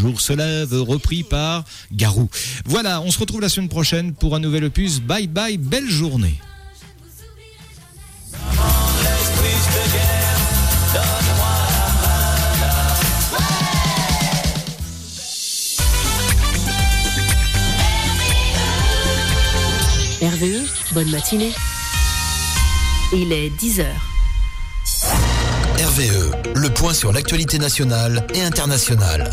jour se lève, repris par Garou. Voilà, on se retrouve la semaine prochaine pour un nouvel opus. Bye bye, belle journée. RVE, bonne matinée. Il est 10h. RVE, le point sur l'actualité nationale et internationale.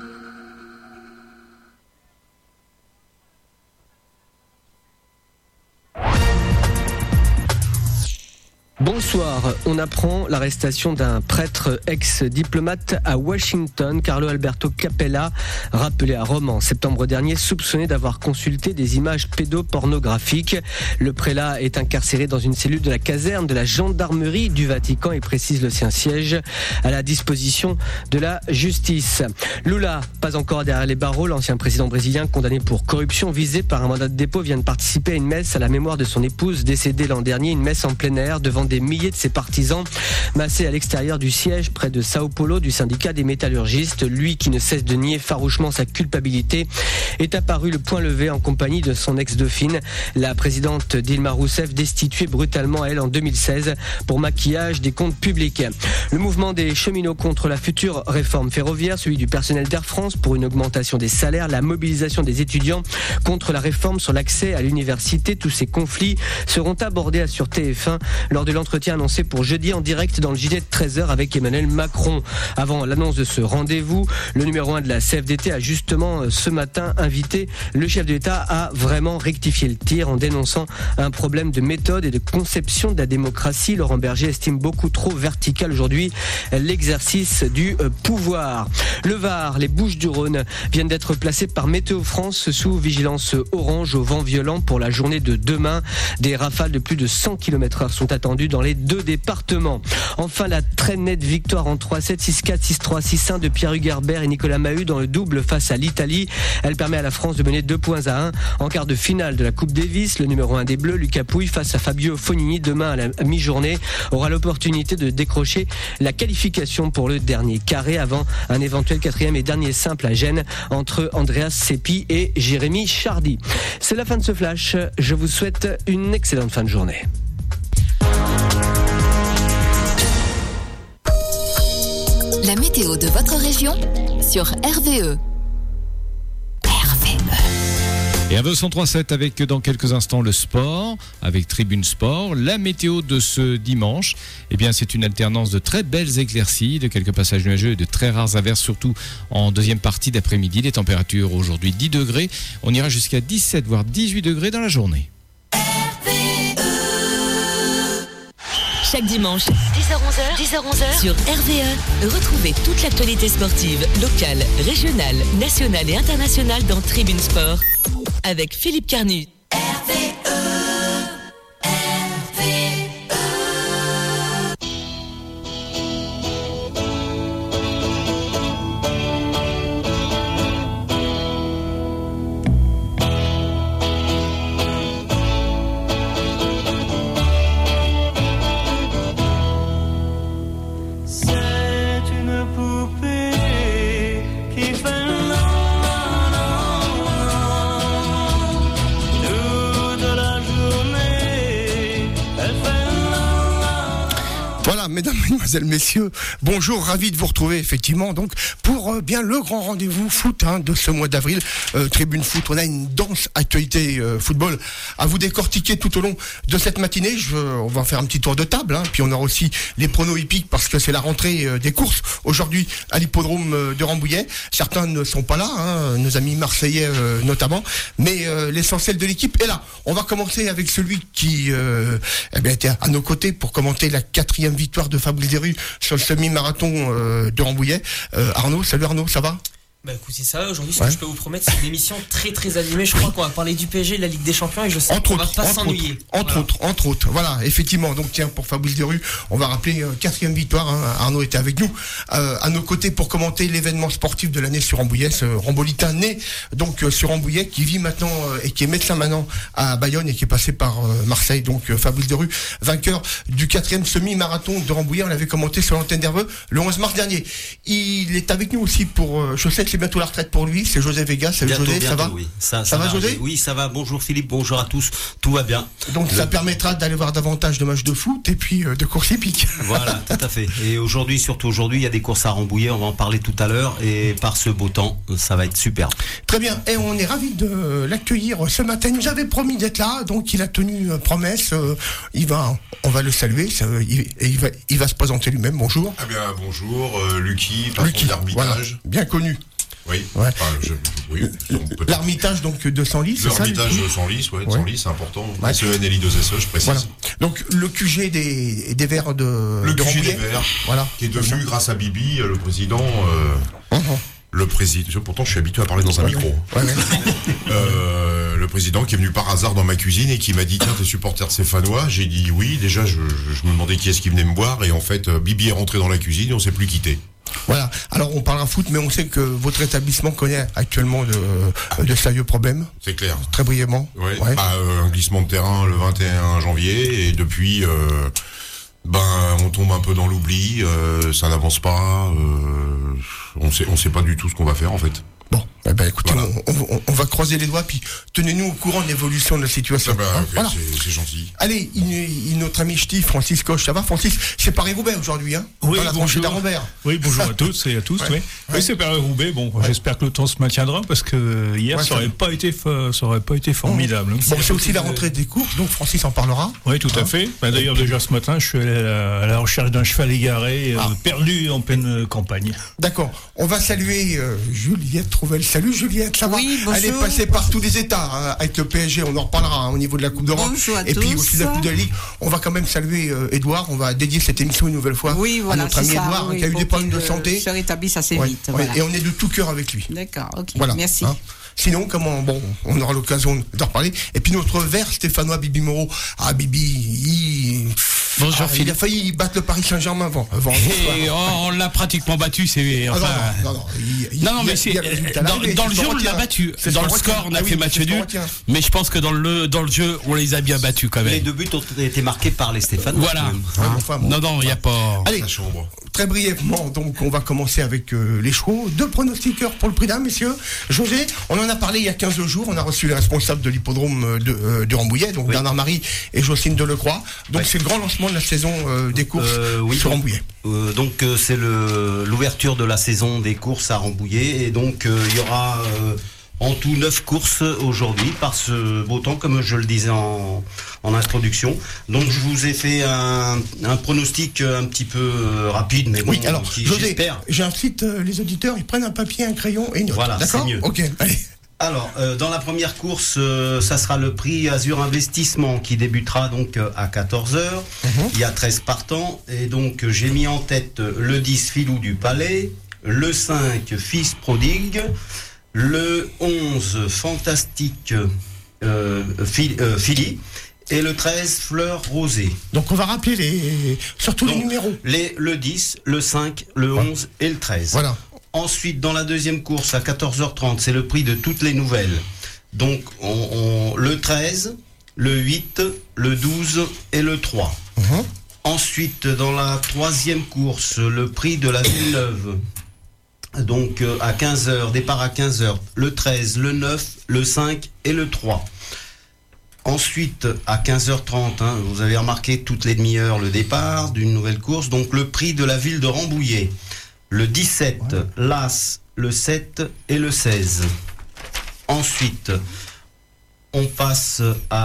Bonsoir, on apprend l'arrestation d'un prêtre ex-diplomate à Washington, Carlo Alberto Capella, rappelé à Rome en septembre dernier, soupçonné d'avoir consulté des images pédopornographiques. Le prélat est incarcéré dans une cellule de la caserne de la gendarmerie du Vatican et précise le Saint-Siège à la disposition de la justice. Lula, pas encore derrière les barreaux, l'ancien président brésilien condamné pour corruption visé par un mandat de dépôt vient de participer à une messe à la mémoire de son épouse décédée l'an dernier, une messe en plein air devant des milliers de ses partisans massés à l'extérieur du siège près de Sao Paulo du syndicat des métallurgistes. Lui qui ne cesse de nier farouchement sa culpabilité est apparu le poing levé en compagnie de son ex-dauphine, la présidente Dilma Rousseff, destituée brutalement elle en 2016 pour maquillage des comptes publics. Le mouvement des cheminots contre la future réforme ferroviaire, celui du personnel d'Air France pour une augmentation des salaires, la mobilisation des étudiants contre la réforme sur l'accès à l'université, tous ces conflits seront abordés sur TF1 lors de l'entretien annoncé pour jeudi en direct dans le JT de 13h avec Emmanuel Macron. Avant l'annonce de ce rendez-vous, le numéro 1 de la CFDT a justement ce matin invité le chef de l'État à vraiment rectifier le tir en dénonçant un problème de méthode et de conception de la démocratie. Laurent Berger estime beaucoup trop vertical aujourd'hui l'exercice du pouvoir. Le Var, les Bouches-du-Rhône viennent d'être placées par Météo France sous vigilance orange au vent violent pour la journée de demain. Des rafales de plus de 100 km/h sont attendues dans les deux départements. Enfin, la très nette victoire en 3-7, 6-4, 6-3, 6-1 de Pierre Hugerbert et Nicolas Mahut dans le double face à l'Italie. Elle permet à la France de mener 2-1 en quart de finale de la Coupe Davis. Le numéro 1 des Bleus, Lucas Pouille, face à Fabio Fognini demain à la mi-journée, aura l'opportunité de décrocher la qualification pour le dernier carré avant un éventuel 4e et dernier simple à Gênes entre Andreas Seppi et Jérémy Chardy. C'est la fin de ce flash. Je vous souhaite une excellente fin de journée. La météo de votre région sur RVE. Et un 103.7 avec dans quelques instants le sport, avec Tribune Sport. La météo de ce dimanche, eh bien c'est une alternance de très belles éclaircies, de quelques passages nuageux et de très rares averses, surtout en deuxième partie d'après-midi. Les températures aujourd'hui 10 degrés, on ira jusqu'à 17 voire 18 degrés dans la journée. Chaque dimanche, 10h-11h, sur RVE, retrouvez toute l'actualité sportive, locale, régionale, nationale et internationale dans Tribune Sport, avec Philippe Carnu. Mesdames, mesdemoiselles, messieurs, bonjour, ravi de vous retrouver effectivement donc pour bien le grand rendez-vous foot de ce mois d'avril, Tribune Foot. On a une dense actualité football à vous décortiquer tout au long de cette matinée. On va faire un petit tour de table, puis on aura aussi les pronos hippiques parce que c'est la rentrée des courses aujourd'hui à l'hippodrome de Rambouillet. Certains ne sont pas là, nos amis marseillais notamment, mais l'essentiel de l'équipe est là. On va commencer avec celui qui était à nos côtés pour commenter la 4e victoire de Fabrice Desrues sur le semi-marathon de Rambouillet. Arnaud, salut Arnaud, ça va ? Bah écoute, c'est ça, aujourd'hui ce que je peux vous promettre, c'est une émission très très animée. Je crois qu'on va parler du PSG, de la Ligue des Champions, et je sais qu'on va pas s'ennuyer. Entre autres, voilà, effectivement. Donc tiens, pour Fabrice Desrues, on va rappeler 4e victoire, Arnaud était avec nous à nos côtés pour commenter l'événement sportif de l'année sur Rambouillet, ce Rambolitain né donc sur Rambouillet, qui vit maintenant et qui est médecin maintenant à Bayonne et qui est passé par Marseille. Donc Fabrice Desrues, vainqueur du 4e semi-marathon de Rambouillet, on l'avait commenté sur l'antenne d'RVE le 11 mars dernier. Il est avec nous aussi pour, je sais que c'est bientôt la retraite pour lui. C'est José Vega. Salut José, ça va? Oui. Ça va José? Oui, ça va. Bonjour Philippe, bonjour à tous. Tout va bien. Donc ça permettra d'aller voir davantage de matchs de foot et puis de courses hippiques. Voilà, tout à fait. Et aujourd'hui, surtout aujourd'hui, il y a des courses à Rambouillet. On va en parler tout à l'heure. Et par ce beau temps, ça va être super. Très bien. Et on est ravis de l'accueillir ce matin. Il nous avait promis d'être là, donc il a tenu promesse. On va le saluer. Il va se présenter lui-même. Bonjour. Ah bien, bonjour, Lucky, patron d'Armitage. Voilà, bien connu. Oui. Ouais. Oui. L'Armitage donc de Senlis, c'est ça? L'Armitage de Senlis, de Senlis, c'est important. SENLI2SE, je précise. Voilà. Donc le QG des Verts de QG Rambouillet, des Verts, voilà, qui est devenu, grâce à Bibi, le président. Le président. Pourtant, je suis habitué à parler dans un micro. Le président qui est venu par hasard dans ma cuisine et qui m'a dit: tiens, t'es supporter de Stéphanois? J'ai dit oui. Déjà, je me demandais qui est-ce qui venait me boire, et en fait, Bibi est rentré dans la cuisine et on s'est plus quitté. Voilà. Alors on parlera foot, mais on sait que votre établissement connaît actuellement de sérieux problèmes. C'est clair. Très brièvement. Ouais. Un glissement de terrain le 21 janvier, et depuis, on tombe un peu dans l'oubli. Ça n'avance pas. On sait pas du tout ce qu'on va faire en fait. Bon, écoutez, voilà. on va croiser les doigts, puis tenez-nous au courant de l'évolution de la situation. Voilà. C'est gentil. Allez, notre ami ch'ti, Francis Coche, ça va Francis? C'est Paris-Roubaix aujourd'hui, hein? Oui, la tranchée d'Arambert. Oui, bonjour à toutes et à tous. Oui, c'est Paris-Roubaix. Bon, j'espère que le temps se maintiendra, parce que hier, ça aurait pas été formidable. Bon, c'est aussi la rentrée des courses, donc Francis en parlera. Oui, tout à fait. D'ailleurs, déjà ce matin, je suis allé à la recherche d'un cheval égaré, perdu en pleine campagne. D'accord. On va saluer Juliette Trouvel. Salut Juliette, ça va? Oui, bonjour. Elle est passée par tous les états avec le PSG, on en reparlera au niveau de la Coupe d'Europe. Et puis aussi de la Coupe de la Ligue. On va quand même saluer Edouard, on va dédier cette émission une nouvelle fois à notre ami Edouard, qui a eu des problèmes de santé. Se rétablisse assez vite. Voilà. Et on est de tout cœur avec lui. D'accord, ok, voilà. Merci. Sinon, on aura l'occasion d'en reparler. Et puis notre vert Stéphanois Bibi Moreau. Ah, Bibi, bonjour Philippe. Il a failli battre le Paris Saint-Germain avant on l'a pratiquement battu. Non, mais c'est dans le jeu on l'a battu. Dans le score on a fait match nul. Mais je pense que dans le jeu on les a bien battus quand même. Les 2 buts ont été marqués par les Stéphanois. Voilà. Non, il n'y a pas. Allez, très brièvement, donc on va commencer avec les chevaux. 2 pronostiqueurs pour le prix d'un, messieurs. José, on en a parlé il y a 15 jours. On a reçu les responsables de l'hippodrome de Rambouillet, donc Bernard Marie et Jocelyne Delecroix. Donc c'est le grand lancement de la saison des courses sur Rambouillet. Donc c'est l'ouverture de la saison des courses à Rambouillet, et donc il y aura en tout 9 courses aujourd'hui par ce beau temps, comme je le disais en introduction. Donc je vous ai fait un pronostic un petit peu rapide, mais bon, oui, alors José, j'incite les auditeurs, ils prennent un papier, un crayon et une note. Voilà, d'accord, c'est mieux. Ok, allez. Alors, dans la première course, ça sera le prix Azur Investissement qui débutera donc à 14h. Il y a 13 partants, et donc j'ai mis en tête le 10 Filou du Palais, le 5 Fils Prodigue, le 11 Fantastique Philly, et le 13 Fleur Rosée. Donc on va rappeler surtout les numéros. Le 10, le 5, le 11 et le 13. Voilà. Ensuite, dans la deuxième course, à 14h30, c'est le prix de toutes les nouvelles. Donc, le 13, le 8, le 12 et le 3. Ensuite, dans la troisième course, le prix de la Villeneuve. Donc, à 15h, départ à 15h, le 13, le 9, le 5 et le 3. Ensuite, à 15h30, vous avez remarqué toutes les demi-heures le départ d'une nouvelle course. Donc, le prix de la ville de Rambouillet. Le 17, l'As, le 7 et le 16. Ensuite, on passe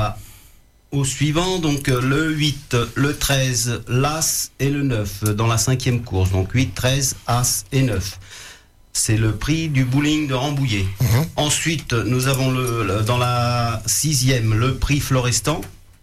au suivant, donc le 8, le 13, l'As et le 9 dans la cinquième course. Donc 8, 13, As et 9. C'est le prix du bowling de Rambouillet. Ensuite, nous avons dans la sixième, le prix Florestan.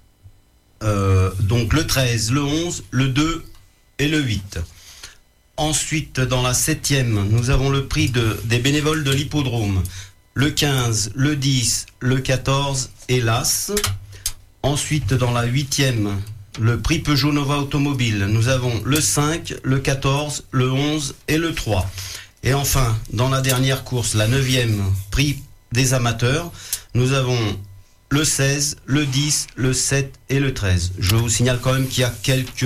Donc le 13, le 11, le 2 et le 8. Ensuite, dans la septième, nous avons le prix des bénévoles de l'hippodrome. Le 15, le 10, le 14 et l'As. Ensuite, dans la huitième, le prix Peugeot Nova Automobile. Nous avons le 5, le 14, le 11 et le 3. Et enfin, dans la dernière course, la neuvième, prix des amateurs, nous avons le 16, le 10, le 7 et le 13. Je vous signale quand même qu'il y a quelques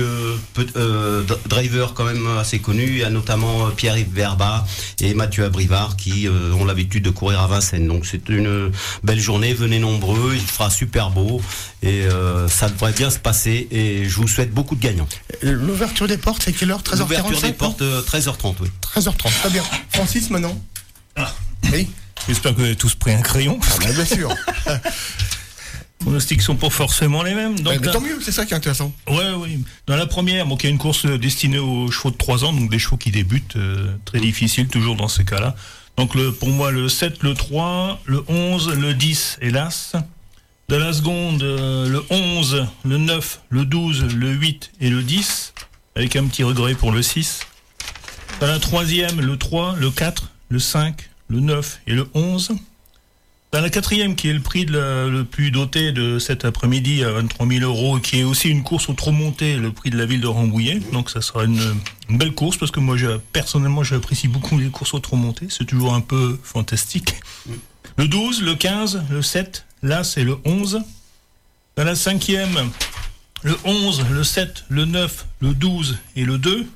drivers quand même assez connus. Il y a notamment Pierre-Yves Verba et Mathieu Abrivard qui ont l'habitude de courir à Vincennes. Donc c'est une belle journée, venez nombreux, il fera super beau et ça devrait bien se passer et je vous souhaite beaucoup de gagnants. L'ouverture des portes, c'est quelle heure? 13h45? L'ouverture des portes, 13h30, oui. 13h30, très bien. Francis, maintenant? Oui. J'espère que vous avez tous pris un crayon. Bien sûr. Les pronostics sont pas forcément les mêmes. Donc mais tant mieux, c'est ça qui est intéressant. Oui. Dans la première, il y a une course destinée aux chevaux de 3 ans, donc des chevaux qui débutent, très difficile toujours dans ces cas-là. Donc pour moi, le 7, le 3, le 11, le 10 et l'As. Dans la seconde, le 11, le 9, le 12, le 8 et le 10, avec un petit regret pour le 6. Dans la troisième, le 3, le 4, le 5, le 9 et le 11. Dans la quatrième, qui est le prix le plus doté de cet après-midi à 23 000 €, qui est aussi une course au trop monté, le prix de la ville de Rambouillet. Donc ça sera une belle course, parce que moi, personnellement, j'apprécie beaucoup les courses au trop monté. C'est toujours un peu fantastique. Le 12, le 15, le 7, l'As et le 11. Dans la cinquième, le 11, le 7, le 9, le 12 et le 2.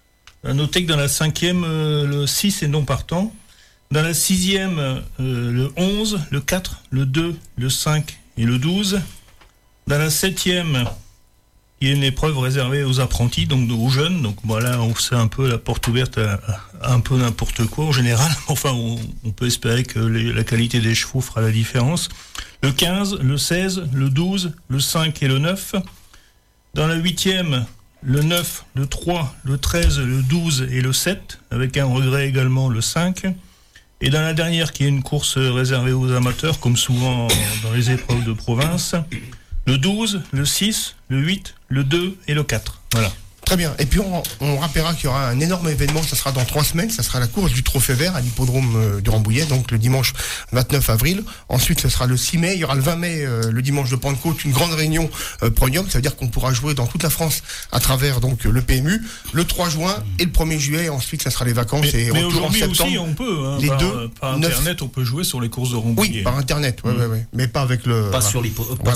À noter que dans la cinquième, le 6 est non partant. Dans la sixième, le 11, le 4, le 2, le 5 et le 12. Dans la septième, il y a une épreuve réservée aux apprentis, donc aux jeunes. Donc voilà, on fait un peu la porte ouverte à un peu n'importe quoi en général. Enfin, on peut espérer que la qualité des chevaux fera la différence. Le 15, le 16, le 12, le 5 et le 9. Dans la huitième, le 9, le 3, le 13, le 12 et le 7, avec un regret également le 5. Et dans la dernière, qui est une course réservée aux amateurs, comme souvent dans les épreuves de province, le 12, le 6, le 8, le 2 et le 4. Voilà. Très bien. Et puis on rappellera qu'il y aura un énorme événement, ça sera dans 3 semaines, ça sera la course du Trophée Vert à l'hippodrome de Rambouillet, donc le dimanche 29 avril. Ensuite, ce sera le 6 mai, il y aura le 20 mai, le dimanche de Pentecôte, une grande réunion Pronium, ça veut dire qu'on pourra jouer dans toute la France à travers donc le PMU, le 3 juin et le 1er juillet, ensuite ça sera les vacances et mais retour en septembre. Aussi, on peut, les par Internet, on peut jouer sur les courses de Rambouillet. Oui, par Internet, ouais, mais pas avec le... Pas sur le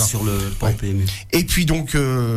PMU. Et puis donc,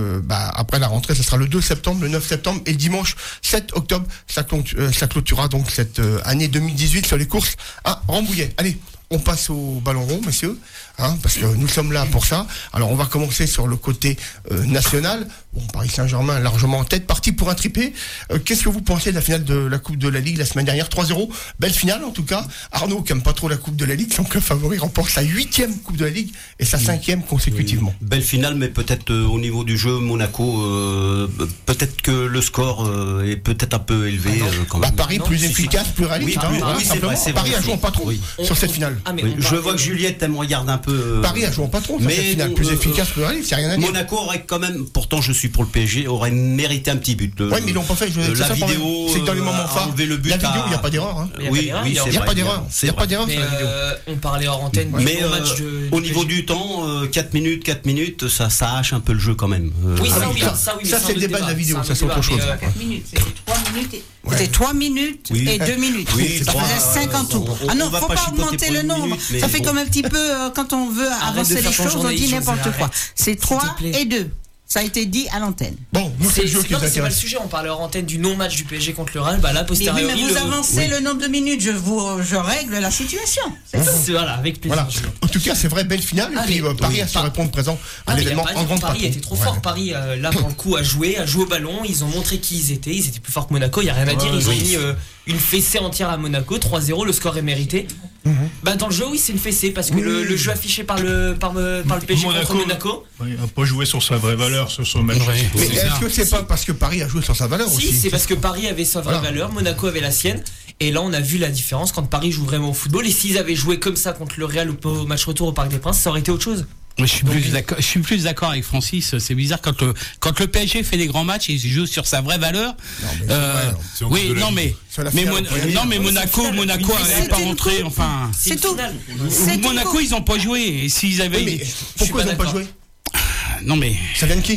après la rentrée, ça sera le 2 septembre, le 9 septembre et le dimanche 7 octobre, ça clôturera donc cette année 2018 sur les courses à Rambouillet. Allez, on passe au ballon rond, messieurs, parce que nous sommes là pour ça. Alors, on va commencer sur le côté national. Bon, Paris Saint-Germain largement en tête, parti pour un triplé. Qu'est-ce que vous pensez de la finale de la Coupe de la Ligue la semaine dernière? 3-0, belle finale en tout cas. Arnaud, qui aime pas trop la Coupe de la Ligue, son club favori remporte sa 8e Coupe de la Ligue et sa 5e consécutivement. Oui. Belle finale, mais peut-être au niveau du jeu, Monaco, peut-être que le score est peut-être un peu élevé quand même. Paris plus efficace, plus réaliste. Paris a joué en patron sur cette finale. Je vois que Juliette aime regarder un peu. Paris a joué en patron sur cette finale, plus efficace, plus réaliste, il n'y a rien à dire. Monaco aurait quand même, pourtant je suis pour le PSG, aurait mérité un petit but. Oui, mais ils l'ont pas fait. La vidéo, c'est dans les moments forts. Le but, la vidéo, il n'y a pas d'erreur. Oui, il n'y a pas d'erreur. Il n'y a pas d'erreur sur la vidéo. On parlait hors antenne. Mais au niveau du temps, 4 minutes, ça hache un peu le jeu quand même. Oui, ça c'est le débat de la vidéo, ça c'est autre chose. 4 minutes, c'était 3 minutes. C'était 3 minutes et 2 minutes. Ça faisait 50 tours. Ah non, faut pas augmenter le nombre. Ça fait comme un petit peu, quand on veut avancer les choses, on dit n'importe quoi. C'est 3 et 2. Ça a été dit à l'antenne. Bon, nous c'est le jeu qui nous intéresse. C'est pas le sujet, on parlait hors antenne du non-match du PSG contre le Real. Là, posteriori. Oui, mais vous avancez le nombre de minutes, je règle la situation. Voilà, avec plaisir. Voilà. En tout cas, c'est vrai, belle finale. Et puis Paris a su répondre présent à l'événement en grande partie. Paris était trop fort. Paris, là, pour le coup, a joué au ballon. Ils ont montré qui ils étaient. Ils étaient plus forts que Monaco. Il n'y a rien à dire. Ils ont mis une fessée entière à Monaco. 3-0, le score est mérité. Dans le jeu, oui, c'est une fessée parce que le jeu affiché par le PSG contre Monaco. Il n'a pas joué sur sa vraie valeur sur son match. Mais est-ce que c'est pas parce que Paris a joué sur sa valeur aussi? Si, c'est parce que Paris avait sa vraie valeur, Monaco avait la sienne. Et là, on a vu la différence quand Paris joue vraiment au football. Et s'ils avaient joué comme ça contre le Real au match retour au Parc des Princes, ça aurait été autre chose. Mais je suis plus d'accord avec Francis. C'est bizarre quand le PSG fait des grands matchs, il joue sur sa vraie valeur. Mais Monaco n'est pas rentré. Enfin, c'est tout. Monaco, ils n'ont pas joué. Et s'ils avaient, pourquoi ils n'ont pas joué? Non mais ça vient de qui?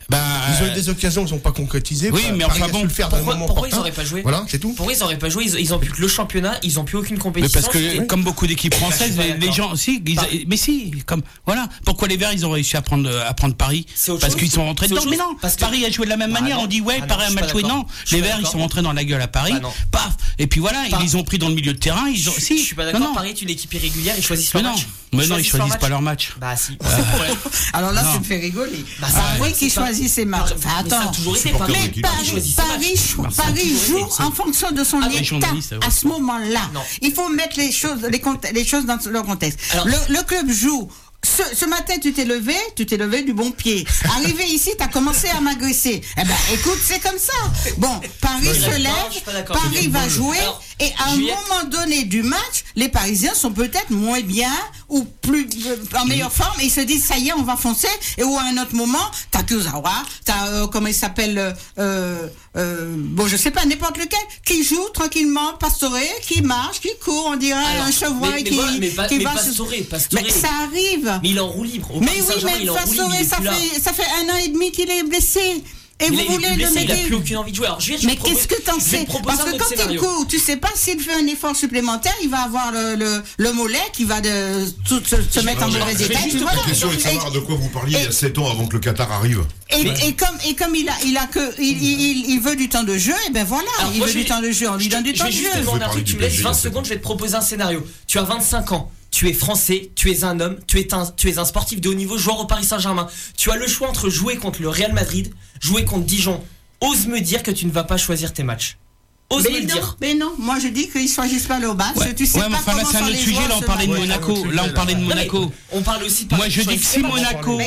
Ils ont eu des occasions, ils n'ont pas concrétisé. Oui, mais enfin bon, pourquoi ils n'auraient pas joué? Voilà, c'est tout. Pourquoi ils n'auraient pas joué? Ils ont plus que le championnat, ils n'ont plus aucune compétition. Mais parce que, comme beaucoup d'équipes françaises, les gens aussi, mais si, comme, voilà. Pourquoi les Verts, ils ont réussi à prendre Paris? Parce qu'ils sont rentrés dedans. Mais non, Paris a joué de la même manière. On dit, ouais, Paris a mal joué. Non, les Verts, ils sont rentrés dans la gueule à Paris. Paf. Et puis voilà, ils les ont pris dans le milieu de terrain. Je suis pas d'accord. Paris est une équipe irrégulière, ils choisissent leur match. Mais non, ils choisissent pas leur match. Bah si. Alors là, ça me fait rigoler. C'est vrai qu'ils choisissent ses matchs. Attends. Mais Paris joue en fonction de son état à ce moment-là. Il faut mettre les choses dans leur contexte. Le club joue. Ce matin, tu t'es levé du bon pied. Arrivé ici, t'as commencé à m'agresser. Eh ben, écoute, c'est comme ça. Bon, Paris se lève, Paris va jouer, et à un moment donné du match, les Parisiens sont peut-être moins bien ou plus en meilleure forme, et ils se disent ça y est, on va foncer. Et ou à un autre moment, t'as Kurzawa, t'as comment il s'appelle, bon, je sais pas, n'importe lequel, qui joue tranquillement, Pastore, qui marche, qui court, on dirait un chevreuil qui va. Mais ça arrive. Mais il est en roue libre. Mais oui, mais Pastore, ça fait 1 an et demi qu'il est blessé. Et vous voulez le mettre. Il n'a plus aucune envie de jouer. Alors, mais qu'est-ce que t'en sais? Parce que quand il court, tu sais pas s'il fait un effort supplémentaire, il va avoir le mollet qui va se mettre en mauvais état. La question est de savoir de quoi vous parliez il y a 7 ans avant que le Qatar arrive. Et comme il veut du temps de jeu, et ben voilà, il veut du temps de jeu, on lui donne du temps de jeu. Tu me laisses 20 secondes, je vais te proposer un scénario. Tu as 25 ans. Tu es français, tu es un homme, tu es un sportif de haut niveau, joueur au Paris Saint-Germain. Tu as le choix entre jouer contre le Real Madrid, jouer contre Dijon. Ose me dire que tu ne vas pas choisir tes matchs. Ose me le dire. Mais non, moi je dis qu'ils choisissent pas le bas. Tu sais pas mais enfin là c'est un autre sujet, là on parlait de Monaco. Là on parlait de Monaco. On parle aussi de moi je dis que si Monaco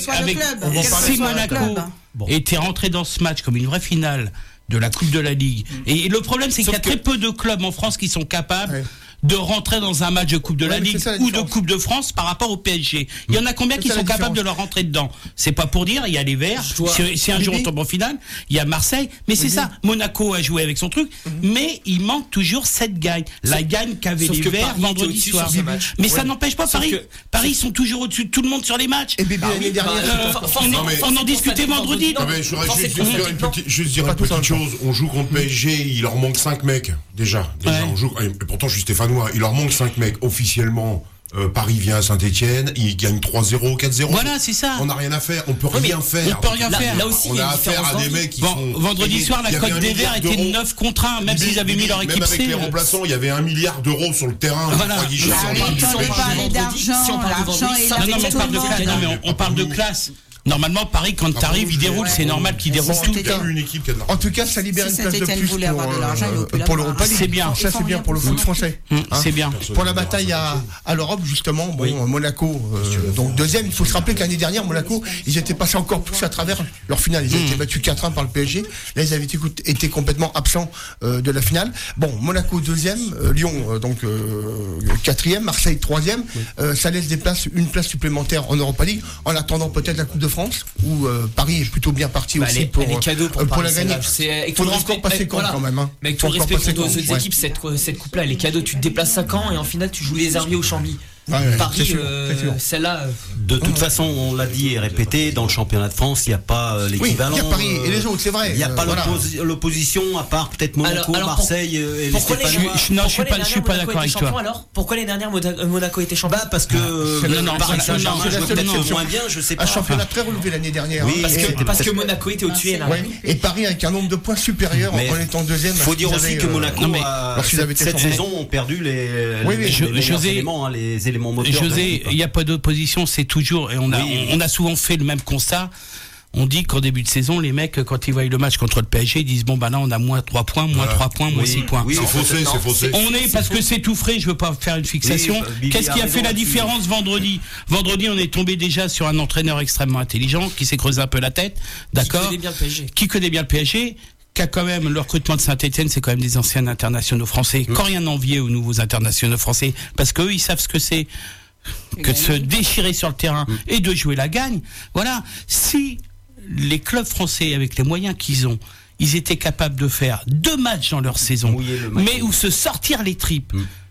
était rentré dans ce match comme une vraie finale de la Coupe de la Ligue. Et le problème c'est qu'il y a très peu de clubs en France qui sont capables de rentrer dans un match de Coupe de la Ligue ou de Coupe de France par rapport au PSG. Il y en a combien qui sont capables de leur rentrer dedans? C'est pas pour dire, il y a les Verts, si un jour on tombe en finale, il y a Marseille, mais c'est ça, Monaco a joué avec son truc, mais il manque toujours cette gagne. La gagne qu'avaient les Verts vendredi soir. Mais ça n'empêche pas Paris. Paris, ils sont toujours au-dessus de tout le monde sur les matchs. Et l'année dernière, on en discutait vendredi. Je voudrais juste dire une petite chose. On joue contre PSG, il leur manque 5 mecs, déjà. On joue, et pourtant je suis Stéphanois. Il leur manque 5 mecs officiellement. Paris vient à Saint-Etienne, il gagne 3-0, 4-0. Voilà, c'est ça. On n'a rien à faire, on peut rien faire. On peut rien faire. Là aussi, on a affaire à des mecs qui sont. Vendredi soir, la cote des Verts était 9 contre 1, même s'ils avaient mis leur équipe. Même avec les remplaçants, il y avait 1 milliard d'euros sur le terrain. Voilà. On parle de classe. Normalement, Paris, quand t'arrives, il déroule, c'est normal qu'il déroule tout. En tout cas, ça libère une place de plus pour l'Europa League. C'est bien. Ça, c'est bien pour le foot français. C'est bien. Pour la bataille à l'Europe, justement, bon, Monaco, donc deuxième. Il faut se rappeler que l'année dernière, Monaco, ils étaient passés encore plus à travers leur finale. Ils étaient battus 4-1 par le PSG. Là, ils avaient été complètement absents de la finale. Bon, Monaco deuxième, Lyon donc quatrième, Marseille troisième. Ça laisse une place supplémentaire en Europa League, en attendant peut-être la Coupe de France, où Paris est plutôt bien parti aussi pour la gagner. Il faudra encore passer quand même. Mais avec tout le respect pour nos autres équipes, cette coupe-là, les cadeaux, tu te déplaces à Caen et en finale, tu joues les Herbiers au Chambly. Paris, celle-là. De toute façon, on l'a dit et répété, dans le championnat de France, il n'y a pas l'équivalent. Il y a Paris et les autres, c'est vrai. Il n'y a pas l'opposition, à part peut-être Monaco, Marseille et les Stéphanois. Non, je suis pas d'accord avec toi. Alors, pourquoi les dernières Monaco était champion? Parce que Paris Saint-Germain joue peut-être moins bien, je sais pas. Un championnat très relevé l'année dernière. Parce que Monaco était au-dessus. Et Paris avec un nombre de points supérieur en étant deuxième. Il faut dire aussi que Monaco, cette saison, ont perdu les éléments, les éléments moteurs. José, il n'y a pas d'opposition, c'est toujours, et on a souvent fait le même constat. On dit qu'en début de saison, les mecs, quand ils voient le match contre le PSG, ils disent bon, bah là, on a moins 3 points, moins 3 points, moins 6 points. Oui, c'est faussé. Parce que c'est tout frais, je veux pas faire une fixation. Qu'est-ce qui a fait la différence vendredi? Vendredi, on est tombé déjà sur un entraîneur extrêmement intelligent, qui s'est creusé un peu la tête, d'accord? Qui connaît bien le PSG. Qu'a quand même le recrutement de Saint-Etienne, c'est quand même des anciens internationaux français. Quand rien n'envier aux nouveaux internationaux français, parce qu'eux, ils savent ce que c'est que de se déchirer sur le terrain et de jouer la gagne. Voilà. Si les clubs français, avec les moyens qu'ils ont, ils étaient capables de faire 2 matchs dans leur saison, mais où se sortir les tripes,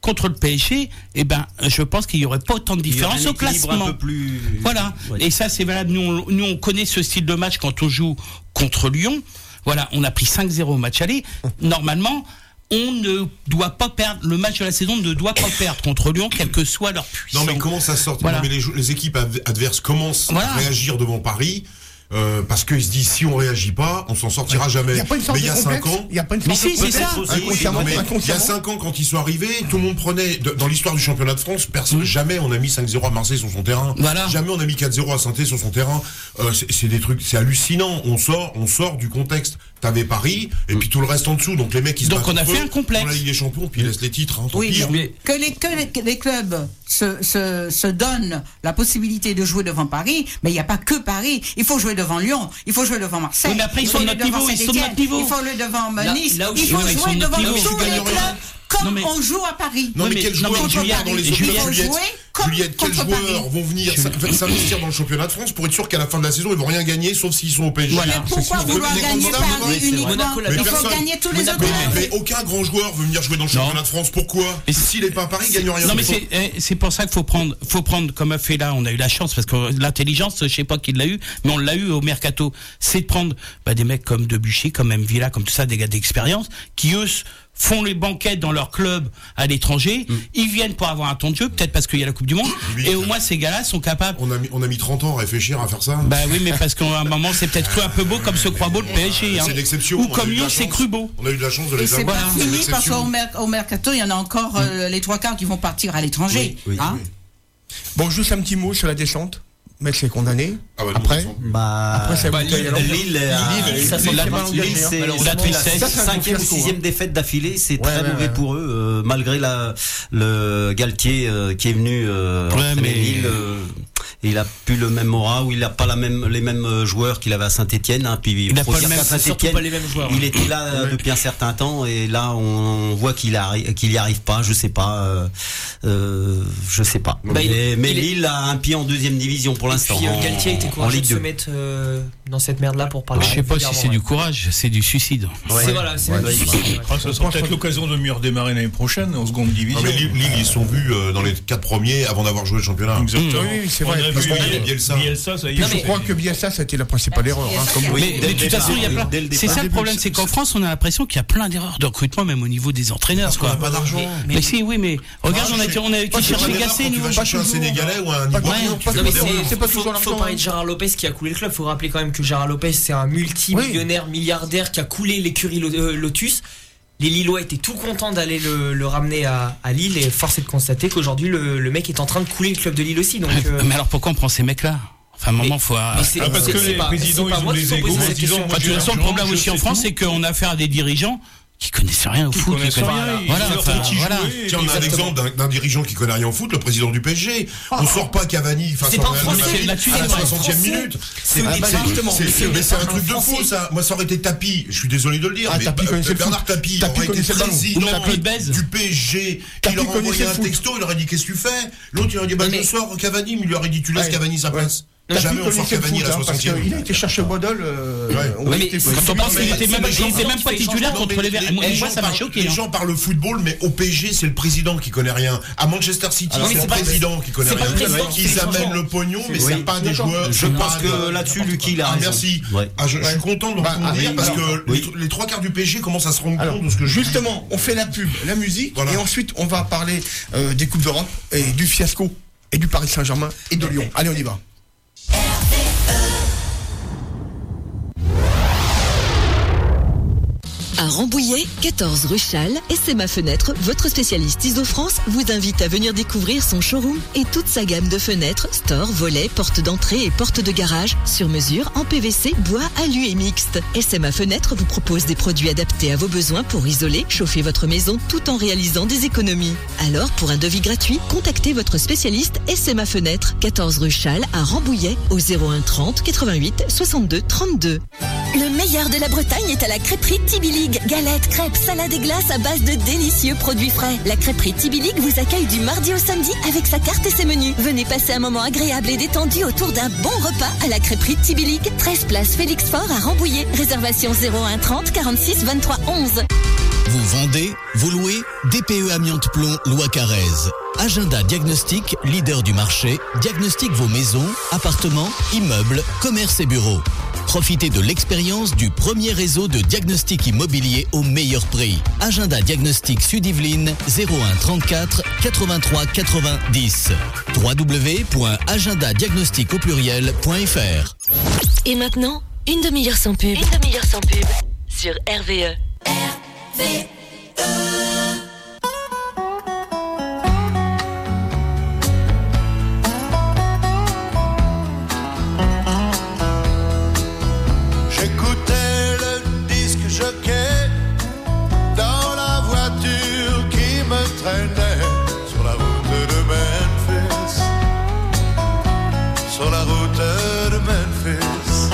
contre le PSG, je pense qu'il y aurait pas autant de différence au classement. Un peu plus... Voilà. Ouais. Et ça, c'est valable. Nous, on connaît ce style de match quand on joue contre Lyon. Voilà, on a pris 5-0 au match aller. Normalement, on ne doit pas perdre. Le match de la saison ne doit pas perdre contre Lyon, quelle que soit leur puissance. Non, mais comment ça sort? Voilà. Non, mais les équipes adverses commencent à réagir devant Paris. Parce qu'ils se disent, si on réagit pas, on s'en sortira jamais. Mais il y a 5 ans. Il y a pas une sorte de complexe. Il y a 5 ans, quand ils sont arrivés, tout le monde prenait, dans l'histoire du championnat de France, jamais on a mis 5-0 à Marseille sur son terrain. Voilà. Jamais on a mis 4-0 à Saint-Étienne sur son terrain. C'est des trucs, c'est hallucinant. On sort du contexte. T'avais Paris, et puis tout le reste en dessous. Donc les mecs, ils se donc on a fait un complexe. Dans la Ligue des Champions, puis ils laissent les titres. Mais que les clubs se donnent la possibilité de jouer devant Paris, mais il n'y a pas que Paris. Il faut jouer devant Lyon, il faut jouer devant Marseille. Oui, mais après, ils sont de notre niveau, il faut jouer devant Nice, il faut jouer devant tous les clubs. Comme on joue à Paris. Non, mais quels joueurs dans les Juliette, quels joueurs vont venir s'investir dans le championnat de France pour être sûr qu'à la fin de la saison, ils vont rien gagner, sauf s'ils sont au PSG. Voilà. Pourquoi vouloir gagner Paris uniquement? Il faut gagner tous les autres clubs. Mais aucun grand joueur veut venir jouer dans le championnat de France. Pourquoi? S'il n'est pas à Paris, il gagne rien. Non, mais c'est pour ça qu'il faut prendre comme a fait là, on a eu la chance, parce que l'intelligence, je sais pas qui l'a eu, mais on l'a eu au Mercato, c'est de prendre des mecs comme Debuchy, comme Mvila, comme tout ça, des gars d'expérience, qui eux font les banquettes dans leur club à l'étranger, ils viennent pour avoir un temps de jeu, peut-être parce qu'il y a la Coupe du Monde, et au moins ces gars-là sont capables. On a mis 30 ans à réfléchir à faire ça. Bah oui, mais parce qu'à un moment c'est peut-être cru un peu beau comme se croit beau le PSG. C'est l'exception. Ou comme Lyon c'est cru beau. On a eu de la chance de les avoir. Et c'est pas fini parce qu'au Mercato, il y en a encore les 3/4 qui vont partir à l'étranger. Bon, juste un petit mot sur la descente. Mec, c'est condamné. Après, c'est Lille, c'est la 5e ou 6e défaite d'affilée. C'est très mauvais pour eux, malgré le Galtier qui est venu entraîner Lille. Il a plus le même aura, ou il a pas les mêmes joueurs qu'il avait à Saint-Étienne. Puis il n'a pas les mêmes joueurs. Il était là depuis un certain temps, et là on voit qu'il y arrive pas. Je sais pas. Mais Lille a un pied en 2e division pour l'instant. Galtier était courageux de se mettre dans cette merde-là pour parler. Je sais pas si c'est du courage, c'est du suicide. C'est du suicide. Ça sera peut-être l'occasion de mieux redémarrer l'année prochaine en seconde division. Mais Lille, ils sont vus dans les 4 premiers avant d'avoir joué le championnat. Exactement. Oui, c'est vrai. Bielsa, ça y est. Je crois que Bielsa, c'était la principale erreur. Mais de toute façon, il y a plein. C'est ça le problème, c'est qu'en France, on a l'impression qu'il y a plein d'erreurs de recrutement, même au niveau des entraîneurs. Parce qu'on n'a pas d'argent. Mais si, oui, mais regarde, on a qui chercher Gasset, nous. Tu vas chercher un Sénégalais ou un Ivoirien. C'est pas toujours l'argent. Faut parler de Gérard Lopez qui a coulé le club. Faut rappeler quand même que Gérard Lopez, c'est un multimillionnaire, milliardaire qui a coulé l'écurie Lotus. Les Lillois étaient tout contents d'aller le ramener à Lille, et force est de constater qu'aujourd'hui le mec est en train de couler le club de Lille aussi. Donc, mais alors pourquoi on prend ces mecs-là? Enfin, à un moment, faut. Parce que les présidents, ils ont les égos. De toute façon, le problème aussi en France, c'est qu'on a affaire à des dirigeants qui connaissent rien au foot. Voilà. Tiens, on a un exemple d'un dirigeant qui connaît rien au foot, le président du PSG. On sort pas Cavani face à la 60e minute. C'est un truc de fou, ça. Moi, ça aurait été Tapie. Je suis désolé de le dire, mais Bernard Tapie aurait été président du PSG. Il aurait envoyé un texto, il aurait dit qu'est-ce que tu fais? L'autre, il aurait dit je sors Cavani, mais il lui aurait dit tu laisses Cavani sa place. Jamais on sort Cavani à la 60e. Il a été chercher Bodol. Quand on pense qu'il était même pas titulaire contre les Verts. Moi, ça m'a choqué. Les gens parlent de football, mais au PSG, c'est le président qui connaît rien. À Manchester City, c'est le président qui connaît rien. Ils amènent le pognon, mais c'est pas des joueurs. Je pense que là-dessus, Lucky, il a raison. Merci. Je suis content de rebondir parce que les 3/4 du PSG commencent à se rendre compte de ce que je. Justement, on fait la pub, la musique, et ensuite, on va parler des Coupes d'Europe et du fiasco et du Paris Saint-Germain et de Lyon. Allez, on y va. À Rambouillet, 14 rue Châle, SMA Fenêtre, votre spécialiste Isofrance, vous invite à venir découvrir son showroom et toute sa gamme de fenêtres, stores, volets, portes d'entrée et portes de garage, sur mesure, en PVC, bois, alu et mixte. SMA Fenêtre vous propose des produits adaptés à vos besoins pour isoler, chauffer votre maison tout en réalisant des économies. Alors, pour un devis gratuit, contactez votre spécialiste SMA Fenêtre, 14 rue Châle, à Rambouillet, au 01 30 88 62 32. Le meilleur de la Bretagne est à la crêperie Tibilig. Galettes, crêpes, salades et glaces à base de délicieux produits frais. La crêperie Tibilig vous accueille du mardi au samedi avec sa carte et ses menus. Venez passer un moment agréable et détendu autour d'un bon repas à la crêperie Tibilig. 13 place Félix Faure à Rambouillet. Réservation 01 30 46 23 11. Vous vendez, vous louez, DPE Amiante Plomb Loi Carrez. Agenda Diagnostic, leader du marché, diagnostique vos maisons, appartements, immeubles, commerces et bureaux. Profitez de l'expérience du premier réseau de diagnostic immobilier au meilleur prix. Agenda Diagnostic Sud-Yvelines 01 34 83 90. www.agendadiagnostic.fr. Et maintenant, une demi-heure sans pub. Sur RVE. RVE. J'écoutais le disque jockey dans la voiture qui me traînait sur la route de Memphis. Sur la route de Memphis.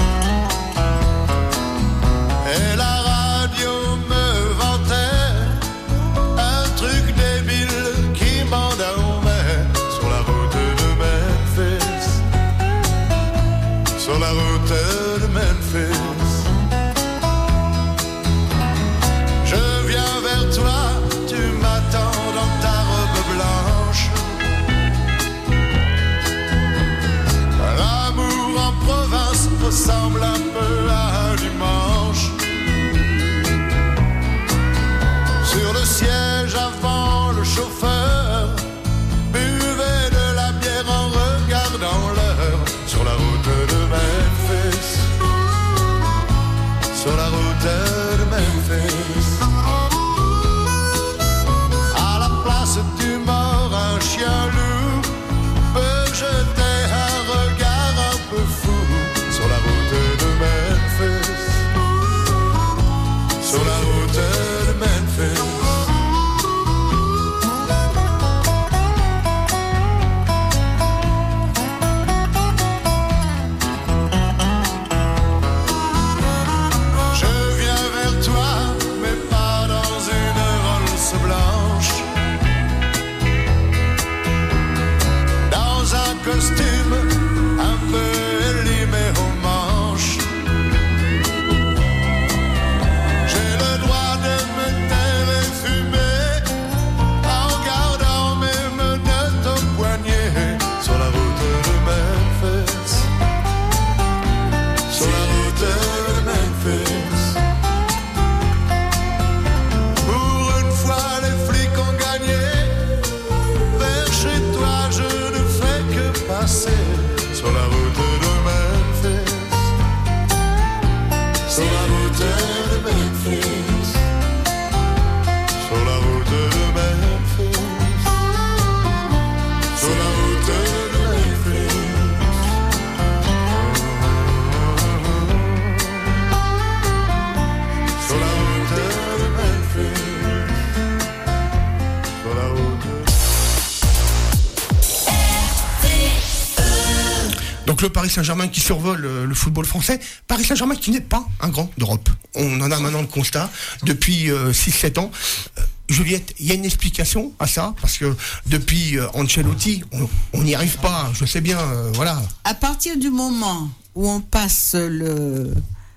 Et la radio me vantait un truc débile qui m'endormait sur la route de Memphis. Sur la route de Memphis. Je viens vers toi, tu m'attends dans ta robe blanche. L'amour en province ressemble un peu à un dimanche. Sur le siège avant, le chauffeur buvait de la bière en regardant l'heure. Sur la route de Memphis. Sur la route de Memphis. À la place du mort, un chien loup peut jeter un regard un peu fou. Sur la route de Memphis. Sur la route de Memphis. Je viens vers toi, mais pas dans une Rolls blanche. Dans un costume un peu élimé aux manches. J'ai le droit de me taire et fumer en gardant mes menottes au poignet. Sur la route de Memphis. Sur la route de Memphis. Pour une fois les flics ont gagné. Vers chez toi je ne fais que passer. Sur la route de Memphis. Sur la route de Memphis. Sur la route de Memphis. Sur la route de Memphis. Sur la route de Memphis. Sur la route de... Donc le Paris Saint-Germain qui survole le football français, Paris Saint-Germain qui n'est pas un grand d'Europe. On en a maintenant le constat depuis 6-7 ans. Juliette, il y a une explication à ça, parce que depuis Ancelotti, on n'y arrive pas, je sais bien, voilà. À partir du moment où on passe les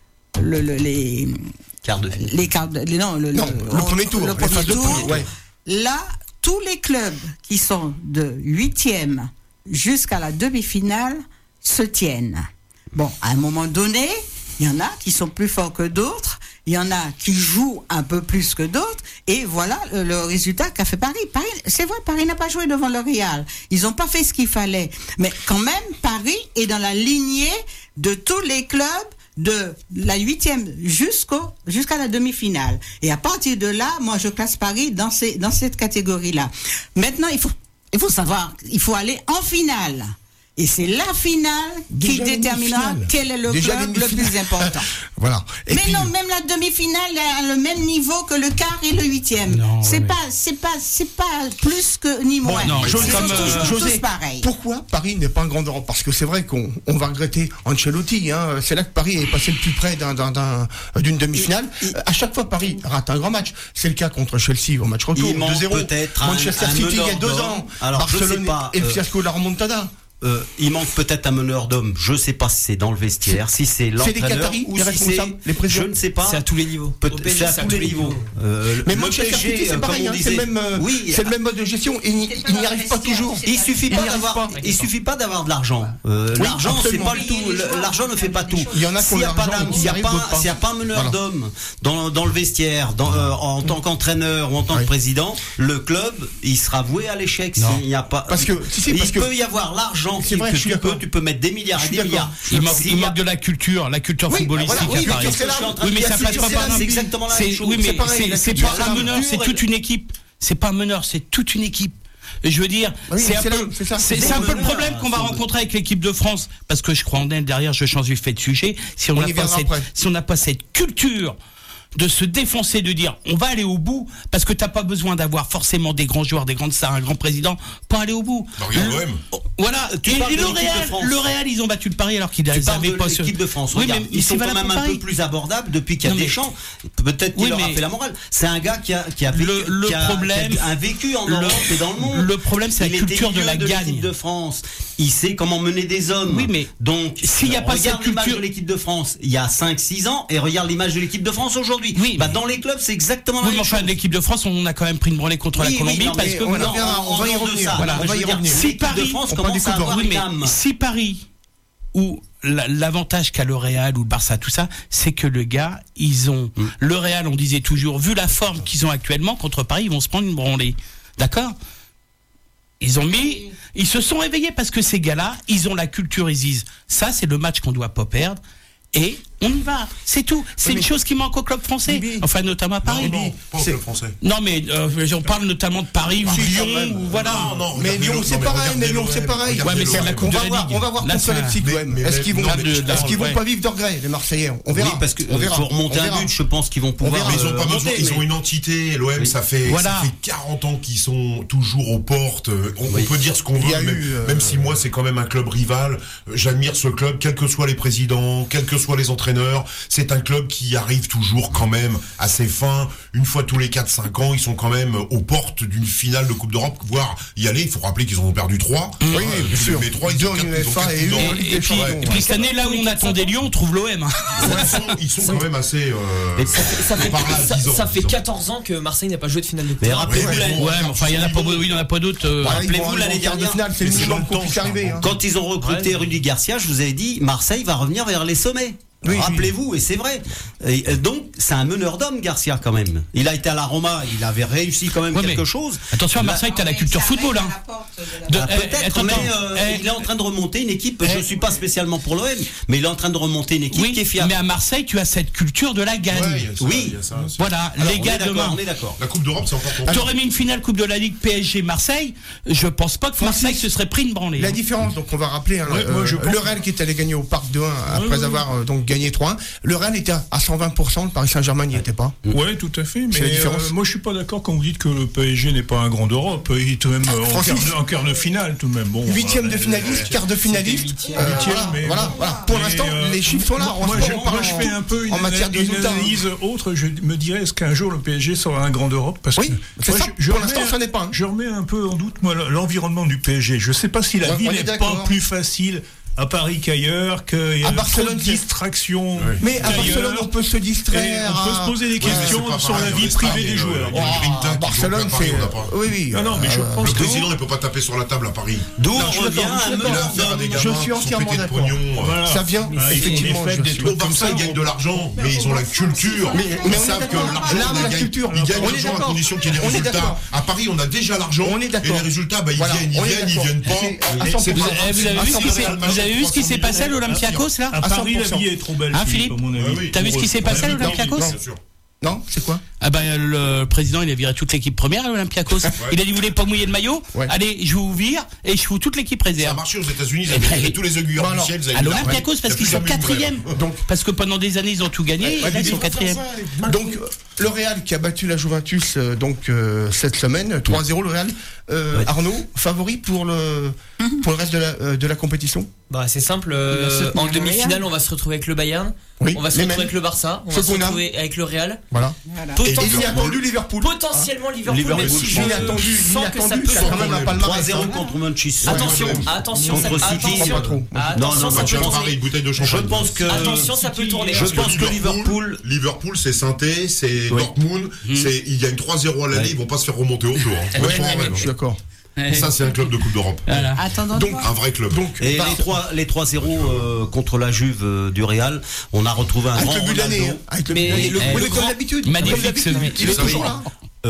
Quart de finale. les quarts de, le premier tour, le premier tour, ouais. Là, tous les clubs qui sont de 8e jusqu'à la demi-finale se tiennent. Bon, à un moment donné, il y en a qui sont plus forts que d'autres, il y en a qui jouent un peu plus que d'autres, et voilà le résultat qu'a fait Paris. Paris, c'est vrai, Paris n'a pas joué devant le Real. Ils n'ont pas fait ce qu'il fallait. Mais quand même, Paris est dans la lignée de tous les clubs de la 8e jusqu'à la demi-finale. Et à partir de là, moi, je classe Paris dans cette catégorie-là. Maintenant, il faut savoir, il faut aller en finale. Et c'est la finale qui déterminera quel est le club le plus important. Voilà. Et mais puis, non, même la demi-finale a le même niveau que le quart et le 8e. C'est pas plus que ni moins. Non, José, tous pareils. Pourquoi Paris n'est pas un grand Europe? Parce que c'est vrai qu'on va regretter Ancelotti. Hein. C'est là que Paris est passé le plus près d'une demi-finale. À chaque fois, Paris rate un grand match. C'est le cas contre Chelsea au match retour. 2-0. Peut-être Manchester City il y a 2 ans. Alors, Barcelone et le fiasco de la remontada. il manque peut-être un meneur d'hommes. Je sais pas si c'est dans le vestiaire, si c'est l'entraîneur Qataris, ou les si responsables, les présidents. je ne sais pas. C'est à tous les niveaux. C'est à tous les niveaux. Mais le Manchester PSG, City, c'est pareil, c'est le même, c'est le même mode de gestion. Il n'y arrive pas toujours. Il suffit pas d'avoir de l'argent. L'argent, c'est pas le tout. L'argent ne fait pas tout. Il y en a qui ont l'argent, s'il n'y a pas un meneur d'hommes dans le vestiaire, en tant qu'entraîneur ou en tant que président, le club, il sera voué à l'échec. S'il n'y a pas, parce que il peut y avoir l'argent que tu peux mettre des milliards et des milliards. Il manque de la culture footballistique à Paris. Oui, mais ça passe pas. C'est exactement la même chose. Oui, mais c'est pas un meneur, c'est toute une équipe. C'est pas un meneur, c'est toute une équipe. Je veux dire, c'est un peu le problème qu'on va rencontrer avec l'équipe de France, parce que je crois en elle derrière. Je change vite fait de sujet. Si on n'a pas cette culture de se défoncer, de dire on va aller au bout, parce que t'as pas besoin d'avoir forcément des grands joueurs, des grandes stars, un grand président pour aller au bout. Regarde l'OM. Voilà. Et le Real, ils ont battu le Paris alors qu'ils avaient pas l'équipe de France. Oui, mais ils sont quand même un peu plus abordables depuis qu'il y a Deschamps. Peut-être qu'il leur a fait la morale. C'est un gars qui a un vécu en Europe et dans le monde. Le problème, c'est la culture de la gagne. L'équipe de France, il sait comment mener des hommes. Oui, mais donc s'il n'y a pas cette culture de l'équipe de France il y a 5-6 ans et regarde l'image de l'équipe de France aujourd'hui. Oui, dans les clubs, c'est exactement la même chose. Enfin, l'équipe de France, on a quand même pris une branlée contre la Colombie parce que on va y revenir. Si Paris commence à avoir une âme. Si Paris ou l'avantage qu'a le Real ou le Barça, tout ça, c'est que le gars, ils ont le Real, on disait toujours, vu la forme qu'ils ont actuellement contre Paris, ils vont se prendre une branlée. D'accord ? Ils se sont réveillés parce que ces gars-là, ils ont la culture, ils disent, ça c'est le match qu'on doit pas perdre. Et on y va, c'est tout. C'est une chose qui manque au club français. Enfin, notamment à Paris. Non, pas au club français. Non, mais on parle notamment de Paris ou Lyon, ou voilà. Non, mais Lyon, c'est pareil. Ouais, mais c'est la Coupe de la Ligue. On va voir contre Leipzig, quand même. Est-ce qu'ils vont pas vivre de regret, les Marseillais? On verra. Oui, parce que pour remonter un but, je pense qu'ils vont pouvoir. Mais ils ont pas besoin. Ils ont une entité. L'OM, ça fait 40 ans qu'ils sont toujours aux portes. On peut dire ce qu'on veut, même si moi, c'est quand même un club rival. J'admire ce club, quels que soient les présidents, quels que soient les entraîneurs. C'est un club qui arrive toujours quand même à ses fins. Une fois tous les 4-5 ans, ils sont quand même aux portes d'une finale de Coupe d'Europe, voire y aller. Il faut rappeler qu'ils en ont perdu 3. Oui, bien sûr. Mais 3, ils ont 4 et puis cette année, là où on attendait Lyon, on trouve l'OM. Ils sont quand même assez... Ça fait 14 ans que Marseille n'a pas joué de finale de Coupe. Mais rappelez-vous il n'y en a pas d'autres. Rappelez-vous l'année dernière, c'est le minimum qu'on puisse arriver. Quand ils ont recruté Rudy Garcia, je vous avais dit, Marseille va revenir vers les sommets. Rappelez-vous, et c'est vrai. Et donc, c'est un meneur d'hommes, Garcia, quand même. Il a été à la Roma, il avait réussi quand même quelque chose. Attention, à Marseille, t'as la culture football. Peut-être, mais il est en train de remonter une équipe. Je ne suis pas spécialement pour l'OM, mais il est en train de remonter une équipe qui est fiable. Mais à Marseille, tu as cette culture de la gagne. Voilà, les gars demain. On est d'accord. La Coupe d'Europe, c'est important. Tu aurais mis une finale Coupe de la Ligue PSG-Marseille, je pense pas que Marseille se serait pris une branlée. La différence, donc on va rappeler, le Real qui est allé gagner au Parc de 1 après avoir donc gagné 3-1. Le Real était à 120%, le Paris Saint-Germain n'y était pas. Ouais, tout à fait. Mais moi, je suis pas d'accord quand vous dites que le PSG n'est pas un grand d'Europe. Il est tout de même en quart de finale, tout de même. Bon, 8e de finaliste, quart de finaliste. Voilà. Pour l'instant, les chiffres sont là. Moi, je fais un peu une analyse autre. Je me dirais, est-ce qu'un jour le PSG sera un grand d'Europe? Parce que pour l'instant, ça n'est pas. Je remets un peu en doute moi l'environnement du PSG. Je sais pas si la vie n'est pas plus facile à Paris qu'ailleurs, qu'il y a trop de distractions. Mais à Barcelone, on peut se distraire. On peut se poser des questions sur la vie privée des joueurs. Barcelone, c'est... Oui. Non, mais je pense le président ne peut pas taper sur la table à Paris. D'où revient je suis entièrement d'accord. Ça vient, effectivement. Au Barça, ils gagnent de l'argent, mais ils ont la culture. Ils savent que l'argent, ils gagnent l'argent à condition qu'il y ait des résultats. À Paris, on a déjà l'argent, et les résultats, ils viennent pas. Vous avez vu ce qui s'est passé à l'Olympiakos là? À Paris, la vie est trop belle. Philippe, t'as vu ce qui s'est passé à l'Olympiakos? Non, c'est quoi? Le président, il a viré toute l'équipe première à l'Olympiakos. Il a dit, vous voulez pas mouiller le maillot? Allez, je vous vire et je fous toute l'équipe réserve. Ça a marché aux États-Unis, ils avaient tous les aiguilleurs du ciel. À l'Olympiakos, parce qu'ils sont 4e. Parce que pendant des années, ils ont tout gagné, et là, ils sont 4e. Donc, le Real qui a battu la Juventus cette semaine, 3-0 le Real. Arnaud, favori pour le pour le reste de la compétition? Bah c'est simple, en demi-finale on va se retrouver avec le Bayern, Oui, on va se les retrouver mêmes. avec le Barça, on va se Tottenham. retrouver avec le Real. Voilà. Et il Potentiellement, est attendu Liverpool. potentiellement Liverpool, même si je Il est attendu, sens que ça peut il a quand même un palmarès. 3-0 contre Manchester. Attention, attention, Contre ça, City. attention, pas trop. attention, ça peut tourner. Une bouteille de Je champagne. pense que Attention, ça peut tourner. Je pense que Liverpool, c'est Saint-Étienne, c'est Oui. Dortmund, ils gagnent 3-0 à l'année, ils vont pas se faire remonter au tour. Hein. Franchement, ouais, Je suis d'accord. ça, c'est un club de Coupe d'Europe. Voilà. Attendons. Donc, Un vrai club. donc, Et les 3-0 contre la Juve du Real, on a retrouvé un avec grand le but de l'année, Ronaldo. hein. Avec le Mais but de l'année. le- Oui, le mais comme grand- d'habitude. magnifique, comme d'habitude, ce but. il est toujours là. Il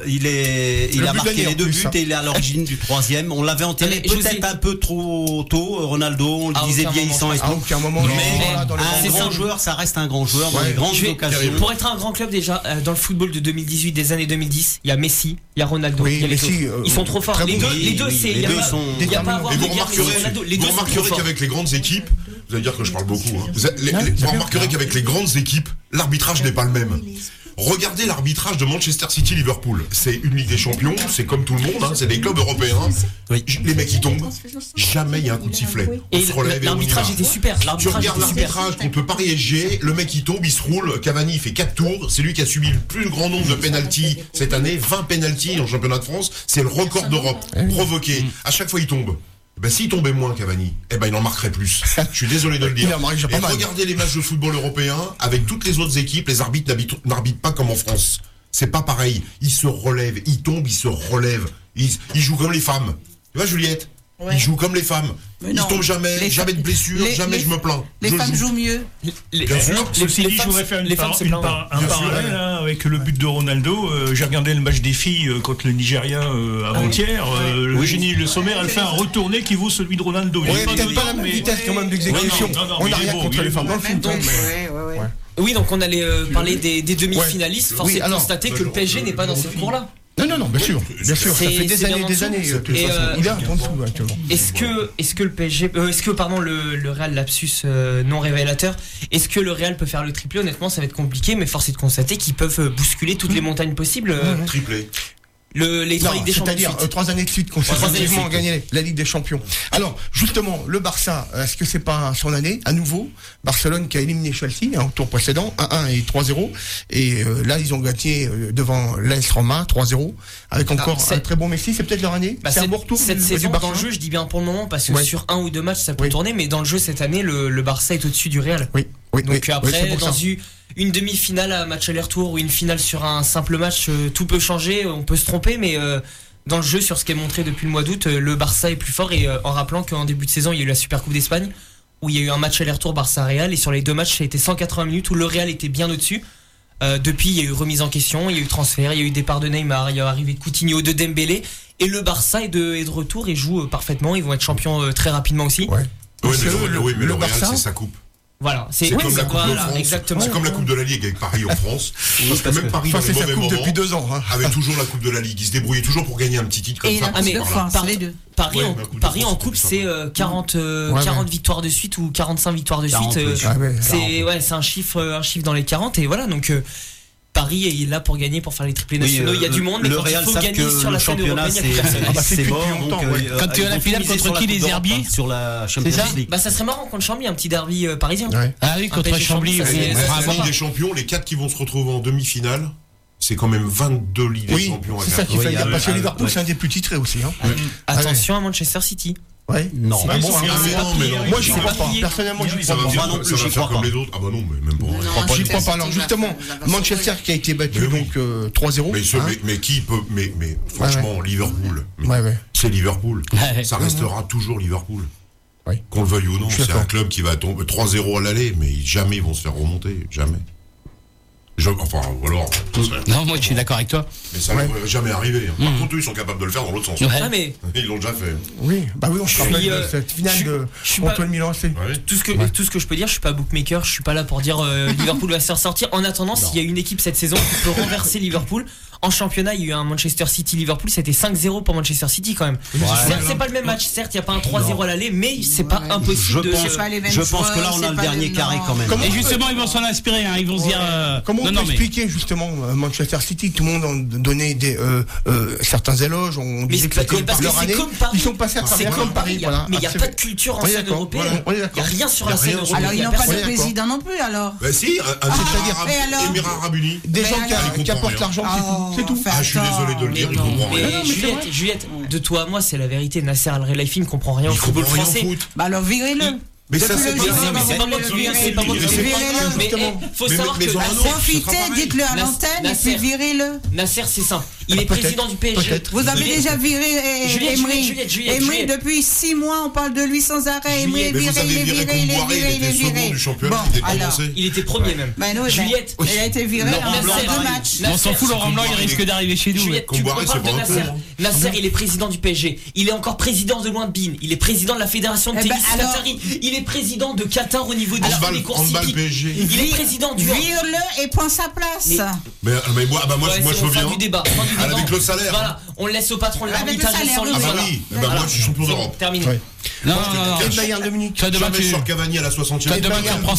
Le a but marqué d'année, les en 2 plus, buts ça. et il est à l'origine du 3e. On l'avait enterré Mais José- peut-être un peu trop tôt, Ronaldo. On le À disait aucun vieillissant moment, et À tout. aucun moment, Mais voilà, dans les un c'est grand simple. joueur, ça reste un grand joueur dans les grandes Je vais- occasions. Pour être un grand club déjà, dans le football de 2018, des années 2010, il y a Messi, il y a Ronaldo, Oui, il y a les Messi, autres. Ils sont trop forts. très Les bon. deux, les deux, Oui, c'est les il y a deux pas- sont il y a pas à avoir Et de vous guerre, Messi, Ronaldo. Les deux sont trop remarquerez forts. qu'avec les grandes équipes, vous allez dire que je parle beaucoup, hein. Vous remarquerez qu'avec les grandes équipes, l'arbitrage n'est pas le même. Regardez l'arbitrage de Manchester City-Liverpool. C'est une Ligue des Champions, c'est comme tout le monde, hein, c'est des clubs européens. Les mecs ils tombent, jamais il y a un coup de sifflet. On Et se relève et on y l'arbitrage va. était super. Tu L'arbitrage regardes était super. l'arbitrage contre Paris SG, le mec il tombe, il se roule, Cavani il fait 4 tours, c'est lui qui a subi le plus grand nombre de pénaltys cette année, 20 pénaltys en championnat de France, c'est le record d'Europe provoqué. À chaque fois il tombe. Ben s'il tombait moins Cavani, il en marquerait plus. Je suis désolé de le dire. Il en marque déjà pas Et mal. regardez les matchs de football européen, avec toutes les autres équipes, les arbitres n'arbitrent pas comme en France. C'est pas pareil. Ils se relèvent, ils tombent, ils se relèvent. Ils jouent comme les femmes. Tu vois Juliette? Ouais. Ils jouent comme les femmes. Mais Ils non. tombent jamais, Les jamais de blessures, jamais je me plains. Les Je femmes joue. jouent mieux. Bien sûr. Ceci dit, je femmes, voudrais faire les femmes, c'est plein, un Bien sûr, parallèle ouais. hein, avec le but de Ronaldo. J'ai regardé le match des filles contre le Nigeria avant-hier. Le génie Le Sommer, elle fait un retourné qui vaut celui de Ronaldo. Il Ouais, est peut-être dedans, pas la même mais- vitesse quand même d'exécution. Non, non, On mais n'a il est rien beau, contre il est les femmes beau. dans le foot. hein, mais- Oui, donc on allait parler des demi-finalistes. Force Oui, est de alors, constater que le PSG n'est pas dans cette cour-là. Non, bien sûr. Bien sûr, ça C'est- fait des c'est années bien en des dessous. années. de toute Et, façon. Il est un peu en dessous actuellement. Est-ce que le PSG, le Real lapsus non révélateur, est-ce que le Real peut faire le triplé? Honnêtement, ça va être compliqué, mais force est de constater qu'ils peuvent bousculer toutes les montagnes possibles. Triplé. Les 3 Ligues des Champions. C'est-à-dire 3 années de suite consécutivement gagner la Ligue des Champions. Alors justement, le Barça, est-ce que c'est pas son année à nouveau? Barcelone qui a éliminé Chelsea au tour précédent 1-1 et 3-0, et là ils ont gagné devant l'AS Roma 3-0 avec encore un très bon Messi. C'est peut-être leur année. C'est un bon retour cette du saison Barça. dans le jeu, je dis bien pour le moment, parce que sur 1 ou 2 matchs ça peut tourner, mais dans le jeu cette année le Barça est au-dessus du Real. Donc après c'est pour dans ça. une demi-finale à match aller-retour ou une finale sur un simple match, tout peut changer, on peut se tromper, mais dans le jeu, sur ce qui est montré depuis le mois d'août, le Barça est plus fort, et en rappelant qu'en début de saison il y a eu la Super Coupe d'Espagne où il y a eu un match aller-retour Barça-Real, et sur les 2 matchs ça a été 180 minutes où le Real était bien au-dessus. Depuis il y a eu remise en question, il y a eu transfert, il y a eu départ de Neymar, il y a eu arrivé de Coutinho, de Dembélé, et le Barça est de retour et joue parfaitement. Ils vont être champions très rapidement aussi. Oui, mais le Real, Barça, c'est sa coupe. Voilà, c'est comme la Coupe de voilà, France. exactement. C'est comme la Coupe de la Ligue avec Paris en France. Parce que même Paris, Ça, dans c'est les sa mauvais coupe moments, depuis 2 ans. hein. avait toujours la Coupe de la Ligue. Ils se débrouillaient toujours pour gagner un petit titre comme Et ça. la Coupe de France, les deux. Paris, Ouais, en, la Coupe de Paris France, en coupe, c'était c'est 40 ouais. victoires de suite ou 45 victoires de 40, suite. oui. C'est un chiffre dans les 40, et voilà, donc Paris est là pour gagner, pour faire les triplés nationaux. Il y a du monde, mais le quand Real il faut savent gagner que sur la le scène championnat européenne, il y a plus personne. c'est mort. Donc, Quand tu es à la ils vont finale miser contre sur la qui, Coupe les d'Europe, Herbiers sur la Champions ça League. Bah ça serait marrant contre Chambly, un petit derby parisien. Ah oui, contre PSG Chambly. ça, oui. c'est- ça, La c'est Ligue sympa. des Champions, les 4 qui vont se retrouver en demi-finale, c'est quand même 22 Ligues des Oui, Champions à c'est ça faire. qui fait Oui, dire. Parce que ouais. Liverpool, c'est un des plus titrés aussi. hein. Attention à Manchester City. Ouais. Non. Ah bon, Ah, hein. mais non, mais non. Moi, j'y C'est crois pas pas. plié. Personnellement, j'y Ça crois va pas. Moi non faire, plus, ça j'y va faire crois comme pas. les autres. Ah bah non, mais même pas. J'y crois pas. Alors justement, Manchester qui a été battu Mais oui. donc 3-0. Mais, hein. mais qui peut. Mais franchement, Liverpool. mais Ouais. C'est Liverpool. Ouais. Ça restera toujours Liverpool. Oui. Qu'on le veuille ou non, Je suis c'est un d'accord. club qui va tomber 3-0 à l'aller, mais jamais ils vont se faire remonter. Jamais. Enfin, ou alors. Non, moi je suis d'accord avec toi. Mais ça ne devrait jamais arriver. hein. Par contre, eux, ils sont capables de le faire dans l'autre sens. Ouais. Ah mais Ils l'ont déjà fait. Oui, bah oui, on se Je rappelle suis, de cette finale de je suis contre pas- le Milan AC. Ouais. tout ce que je peux dire, je suis pas bookmaker, je suis pas là pour dire Liverpool va se faire sortir. En attendant, s'il y a une équipe cette saison qui peut renverser Liverpool, en championnat, il y a eu un Manchester City-Liverpool, c'était 5-0 pour Manchester City quand même. Certes, c'est pas le même match, certes, il n'y a pas un 3-0 à l'aller, mais c'est pas impossible de. Je pense que là, on a le dernier carré quand même. Et justement, ils vont s'en inspirer. Ils vont se dire. Comment on peut expliquer justement Manchester City. Tout le monde a donné certains éloges. On disait que c'était leur année. Ils sont passés à travers comme Paris. Mais il n'y a pas de culture en scène européenne. Il n'y a rien sur la scène européenne. Alors ils n'ont pas de président non plus alors. Bah si, Émirats Arabes Unis. Des gens qui apportent l'argent, c'est tout. Je suis désolé de le dire, il comprend rien. Juliette, de toi à moi, c'est la vérité. Nasser Al-Khelaifi ne comprend rien au football français. Bah alors virez-le. Mais ça c'est bien. C'est pas moi qui viens, c'est pas moi qui viens. Mais faut savoir que profitez, dites-le à l'antenne et puis virez-le. Nasser, c'est simple. Il est président du PSG. Vous avez déjà viré Emery. Emery depuis 6 mois, on parle de lui sans arrêt. Emery est viré, il est viré, il est viré, il est viré. Bon, alors, il était premier même. Juliette, il a été viré en 2 matchs. On s'en fout, Laurent Blanc, il risque d'arriver chez nous. Juliette, tu parles de Nasser. Nasser, il est président du PSG. Il est encore président de Loin-de-Bin. Il est président de la fédération de tennis qatari. Il est président de Qatar au niveau des courses hippiques. Il est président du vire-le et prends sa place. Mais moi je veux bien. Avec le salaire. Voilà, on laisse au patron de l'arbitrage sans le salaire. Ah bah oui, moi je suis champion d'Europe. Terminé. Non. Et le Bayern de Munich. Jamais sur Cavani à la 60e. Et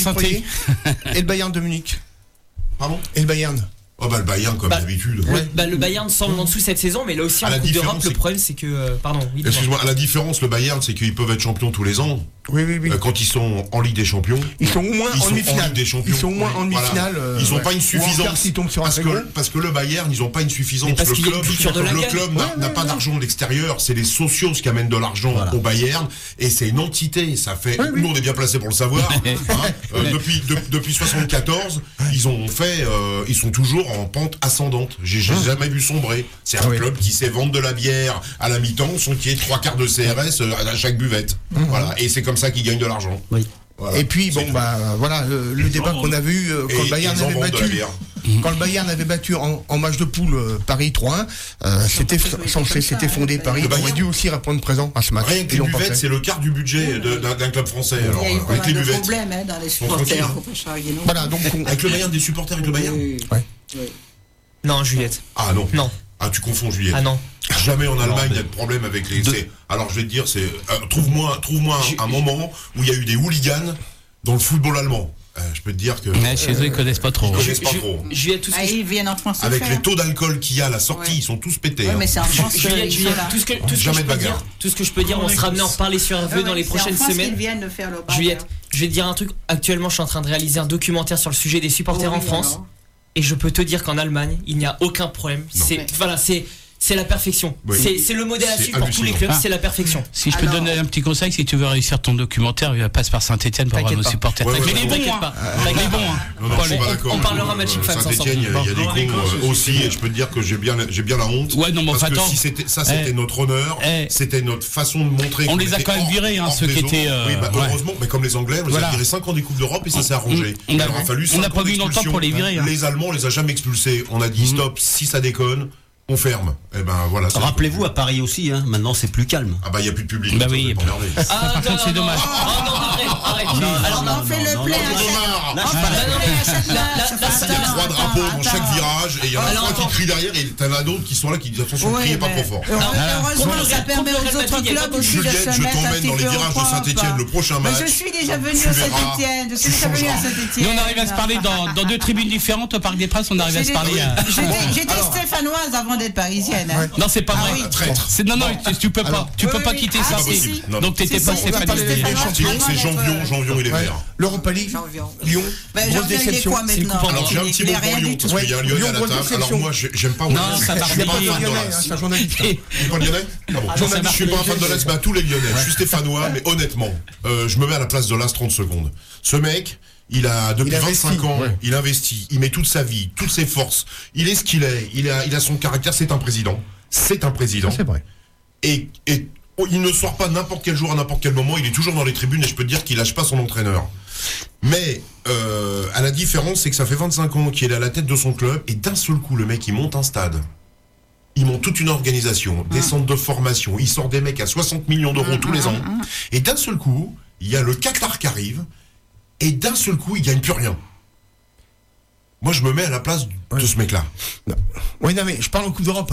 le Bayern de Munich. Pardon? Et le Bayern. Oh bah le Bayern comme d'habitude. Le Bayern semble en dessous cette saison, mais là aussi en Coupe d'Europe, le problème c'est que excuse-moi, la différence le Bayern c'est qu'ils peuvent être champions tous les ans. Oui. Quand ils sont en Ligue des Champions, ils sont au moins en demi-finale. Ils sont au moins en demi-finale. Ils n'ont pas une suffisance. Parce que le Bayern, ils n'ont pas une suffisance. Le club n'a pas d'argent de l'extérieur. C'est les socios qui amènent de l'argent au Bayern et c'est une entité. Ça fait. Nous on est bien placés pour le savoir. Depuis 74, ils sont toujours en pente ascendante. J'ai jamais vu sombrer. C'est un club qui sait vendre de la bière à la mi-temps, sans qu'il y ait 3/4 de CRS à chaque buvette. Voilà. Et c'est comme ça qu'ils gagnent de l'argent. Oui. Voilà. Et puis le débat qu'on avait eu quand le Bayern avait battu. Quand le Bayern avait battu en match de poule Paris 3-1, c'était fondé Paris. Il aurait dû aussi répondre présent à ce match. Rien que les buvettes, c'est le quart du budget d'un club français. Alors, il y a eu pas mal de problèmes dans les supporters. Voilà, donc avec le Bayern, des supporters avec le Bayern. Non, Juliette. Ah non. Non. Ah, tu confonds, Juliette. Ah non. Jamais en Allemagne il y a de problème avec les. Alors je vais te dire, trouve-moi un moment où il y a eu des hooligans dans le football allemand. Je peux te dire que. Chez eux, ils connaissent pas trop. Ils viennent en France. Avec les taux d'alcool qu'il y a à la sortie, ils sont tous pétés. Oui, mais c'est en France. Tout ce que je peux dire, on sera amené à en reparler sur RVE dans les prochaines semaines. Juliette, je vais te dire un truc. Actuellement, je suis en train de réaliser un documentaire sur le sujet des supporters en France. Et je peux te dire qu'en Allemagne, il n'y a aucun problème. C'est la perfection. Oui. C'est le modèle à suivre pour tous les clubs, c'est la perfection. Si je peux te donner un petit conseil, si tu veux réussir ton documentaire, passe par Saint-Etienne pour avoir nos supporters. T'inquiète pas. On parlera Magic Fans ensemble. Saint-Etienne, il y a des cons aussi, et je peux te dire que j'ai bien la honte. Ouais, non, mais parce que si c'était notre honneur, c'était notre façon de montrer. On les a quand même virés, ceux qui étaient. Oui, heureusement, mais comme les Anglais, on les a virés 5 ans des Coupes d'Europe et ça s'est arrangé. Il aura fallu 5 ans. On n'a pas mis longtemps pour les virer. Les Allemands, on les a jamais expulsés. On a dit stop, si ça déconne. On ferme. Et ben voilà. Rappelez-vous à Paris aussi, maintenant c'est plus calme. Ah bah il y a plus de public. Bah oui. Par contre c'est dommage. Non, arrête. Alors on fait le plein. Il y a 3 drapeaux dans chaque virage et il y en a 3 qui crient derrière et t'en as d'autres qui sont là qui disent attention, criez pas trop fort. Heureusement ça permet aux autres clubs aussi de se mettre un petit peu. Je t'emmène dans les virages de Saint-Etienne le prochain match. Je suis déjà venu à Saint-Etienne. Nous on arrive à se parler dans 2 tribunes différentes au Parc des Princes. On arrive à se parler. J'étais stéphanoise avant d'être parisienne. Non, c'est pas vrai. Traître. Non, tu peux pas quitter ça. Donc t'étais pas stéphanoise. C'est Jean-Vion, il est vert. L'Europa League, Lyon, grosse déception. Alors j'ai un petit mot pour Lyon parce qu'il y a un Lyonnais à la table. Alors moi j'aime pas. Non, ça marche pas. C'est un journaliste. Tu pas Lyonnais? Je suis pas un fan de l'As, mais à tous les Lyonnais. Je suis stéphanois, mais honnêtement, je me mets à la place de l'As 30 secondes. Ce mec. Il a depuis 25 ans, il investit, il met toute sa vie, toutes ses forces. Il est ce qu'il est, il a son caractère. C'est un président. C'est vrai. Et il ne sort pas n'importe quel jour à n'importe quel moment. Il est toujours dans les tribunes et je peux te dire qu'il lâche pas son entraîneur. Mais à la différence, c'est que ça fait 25 ans qu'il est à la tête de son club et d'un seul coup, le mec, il monte un stade. Il monte toute une organisation, des centres de formation. Il sort des mecs à 60 millions d'euros tous les ans. Et d'un seul coup, il y a le Qatar qui arrive. Et d'un seul coup, il gagne plus rien. Moi, je me mets à la place de ce mec-là. Oui, non, mais je parle en Coupe d'Europe.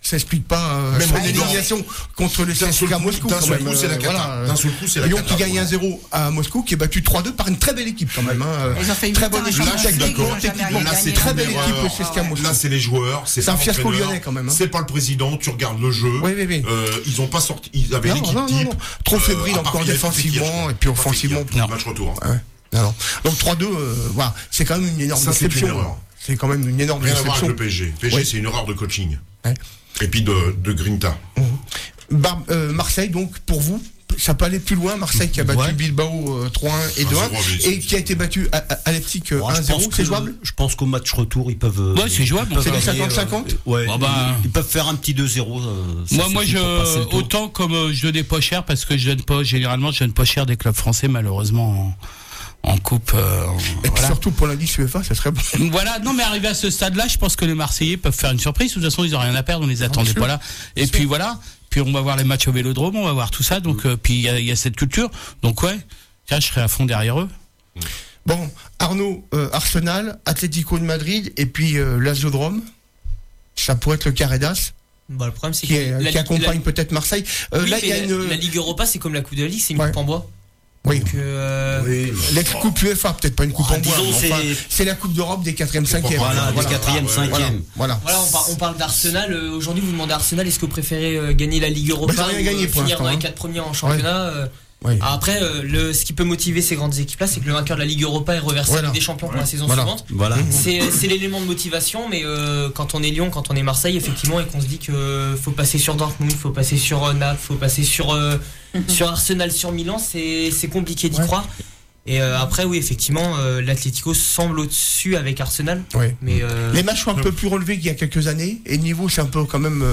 Ça explique pas son élimination contre le CSKA Moscou. D'un seul coup, c'est la cata. D'un seul coup, c'est la Lyon cata. qui gagne 1-0 à Moscou, qui est battu 3-2 par une très belle équipe quand même. Ils ont fait une très bonne équipe techniquement. Là, c'est très belle équipe le CSKA Moscou. Là, c'est les joueurs. C'est un fiasco lyonnais quand même. C'est pas le président. Tu regardes le jeu. Oui. Ils ont pas sorti. Ils avaient l'équipe type. Trop fébrile encore défensivement et puis offensivement. Match retour. Non. Donc 3-2, voilà, c'est quand même une énorme déception. C'est quand même une énorme déception. Rien à voir avec le PSG. PSG, c'est une erreur de coaching. Et puis de Grinta. Marseille, donc, pour vous, ça peut aller plus loin. Marseille qui a battu Bilbao 3-1 et 2-1 et qui a été battu à Leipzig 1-0. C'est jouable? Je pense qu'au match retour, ils peuvent. Ouais, c'est jouable. C'est les 50-50? Ouais. Ils peuvent faire un petit 2-0. Moi, autant comme je donnais pas cher, parce que je donne pas cher des clubs français, malheureusement. En coupe. Et puis surtout pour l'indice UEFA, ça serait bon. Voilà, non mais arrivé à ce stade-là, je pense que les Marseillais peuvent faire une surprise. De toute façon, ils n'ont rien à perdre, on les attendait pas là. Et puis voilà, puis on va voir les matchs au Vélodrome, on va voir tout ça. Donc puis il y a cette culture. Donc ouais, tiens, je serai à fond derrière eux. Bon, Arnaud, Arsenal, Atlético de Madrid et puis l'Azodrome, ça pourrait être le carré d'as. Bah, le problème c'est qui accompagne peut-être Marseille. Là, il y a la Ligue Europa, c'est comme la Coupe de la Ligue, c'est une coupe en bois. Oui. La coupe UEFA, peut-être pas une coupe en bois. C'est la Coupe d'Europe des 4e, 5e. Voilà, des 4e, 5e. Voilà, on parle d'Arsenal. Aujourd'hui, vous demandez à Arsenal, est-ce que vous préférez gagner la Ligue Europa ou finir dans les 4 premiers en championnat? Après, ce qui peut motiver ces grandes équipes-là, c'est que le vainqueur de la Ligue Europa est reversé à la Ligue des Champions pour la saison suivante. Voilà. C'est l'élément de motivation, mais quand on est Lyon, quand on est Marseille, effectivement, et qu'on se dit que faut passer sur Dortmund, faut passer sur Naples, faut passer sur Arsenal, sur Milan, c'est compliqué d'y croire. Et après, oui, effectivement, l'Atlético semble au-dessus avec Arsenal. Mais les matchs sont un peu plus relevés qu'il y a quelques années, et le niveau, c'est un peu quand même.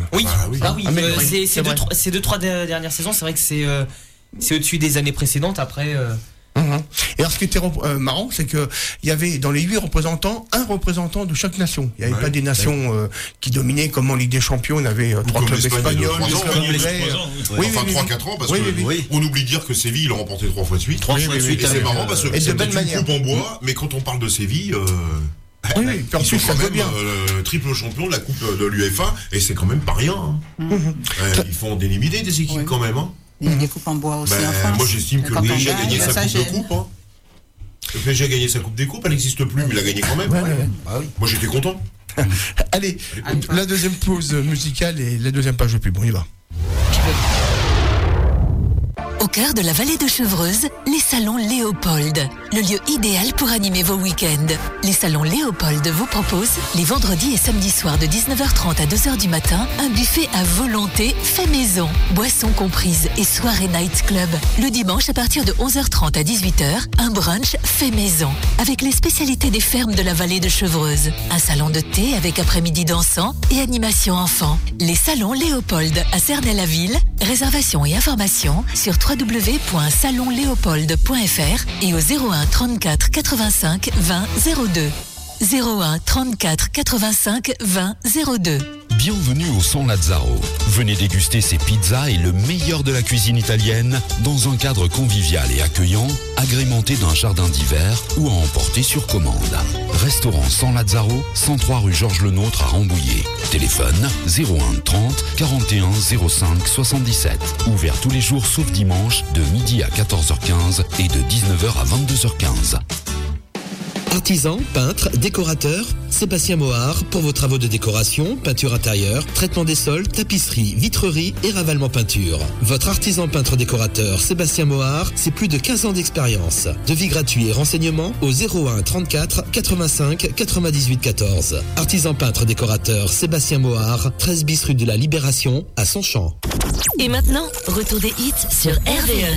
Ces 2-3 dernières saisons, c'est vrai que c'est au-dessus des années précédentes. Après. Et alors, ce qui était marrant, c'est que il y avait dans les 8 représentants un représentant de chaque nation. Il n'y avait pas des nations qui dominaient comme en Ligue des Champions. On avait 3 clubs espagnols, 3 4 ans, parce qu'on oublie de dire que Séville il a remporté 3 fois de suite. 3 fois de suite. Et c'est marrant parce que c'est une coupe en bois, mais quand on parle de Séville. Puis en plus, quand même triple champion de la Coupe de l'UEFA, et c'est quand même pas rien. Ils font délimiter des équipes quand même. Il y a des coupes en bois aussi en France. Moi j'estime que le PSG a gagné sa coupe de coupe. Le PSG a gagné sa coupe des coupes, elle n'existe plus, mais il a gagné quand même. Moi j'étais content. Allez, la deuxième pause musicale et la deuxième page de pub, on y va. Au cœur de la vallée de Chevreuse, les salons Léopold, le lieu idéal pour animer vos week-ends. Les salons Léopold vous proposent, les vendredis et samedis soirs de 19h30 à 2h du matin, un buffet à volonté fait maison, boissons comprises et soirée night club. Le dimanche à partir de 11h30 à 18h, un brunch fait maison, avec les spécialités des fermes de la vallée de Chevreuse. Un salon de thé avec après-midi dansant et animation enfant. Les salons Léopold à Cernay-la-Ville, réservation et informations sur www.salonleopold.fr et au 01 34 85 20 02. 01 34 85 20 02. Bienvenue au San Lazzaro. Venez déguster ces pizzas et le meilleur de la cuisine italienne dans un cadre convivial et accueillant, agrémenté d'un jardin d'hiver ou à emporter sur commande. Restaurant San Lazzaro, 103 rue Georges Lenôtre à Rambouillet. Téléphone 01 30 41 05 77. Ouvert tous les jours sauf dimanche de midi à 14h15 et de 19h à 22h15. Artisan, peintre, décorateur, Sébastien Mohard pour vos travaux de décoration, peinture intérieure, traitement des sols, tapisserie, vitrerie et ravalement peinture. Votre artisan peintre décorateur Sébastien Mohard, c'est plus de 15 ans d'expérience. Devis gratuit et renseignements au 01 34 85 98 14. Artisan peintre décorateur Sébastien Mohard, 13 bis rue de la Libération à Sonchamp. Et maintenant, retour des hits sur RVE.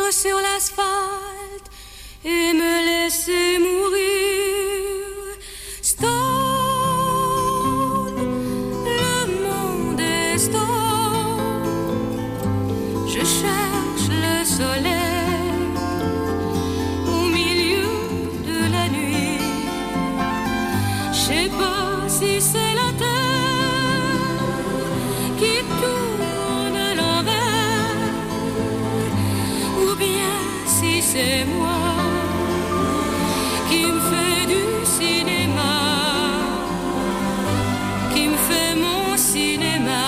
sur l'asphalte et me laisser mourir. Stone, le monde est stone. Je cherche le soleil au milieu de la nuit. Je sais pas si c'est la terre qui tourne à l'envers ou bien si c'est moi qui me fait du cinéma, qui me fait mon cinéma.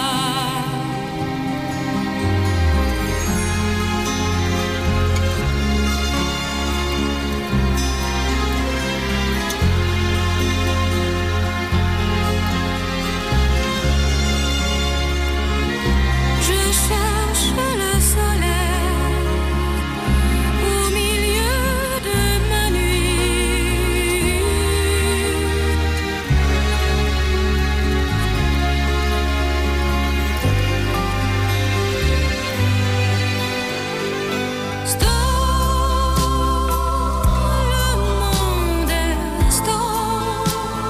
Je cherche le soleil au milieu de ma nuit. Stone, le monde est stone.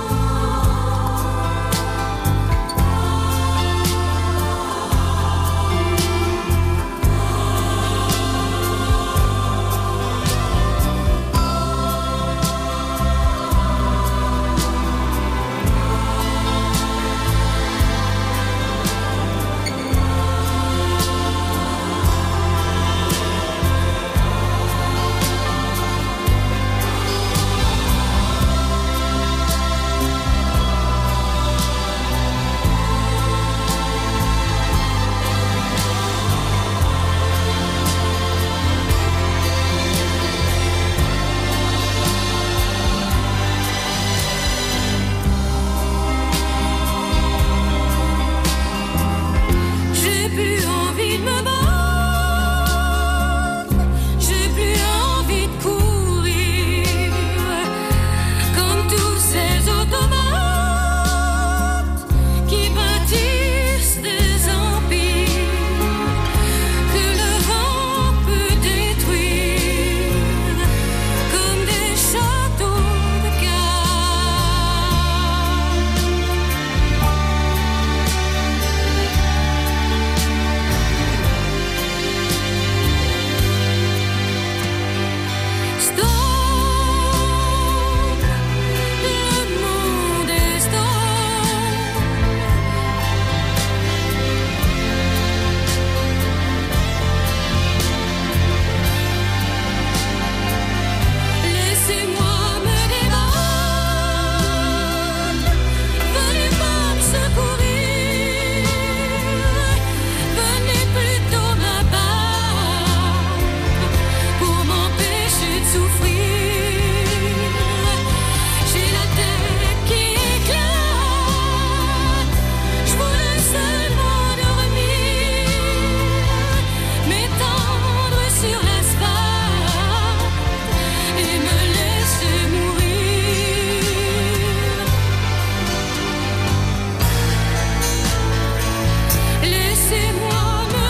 J'ai plus envie de me battre, j'ai plus envie de courir, comme tous ces automates qui bâtissent des empires que le vent peut détruire, comme des châteaux de Stone, le monde est stone. Laissez-moi me débattre, venez pas me secourir, venez plutôt m'abattre pour m'empêcher de souffrir. J'ai la tête qui éclate, je voulais seulement dormir, m'étendre sur l'asphalte et me laisser mourir. Laissez-moi me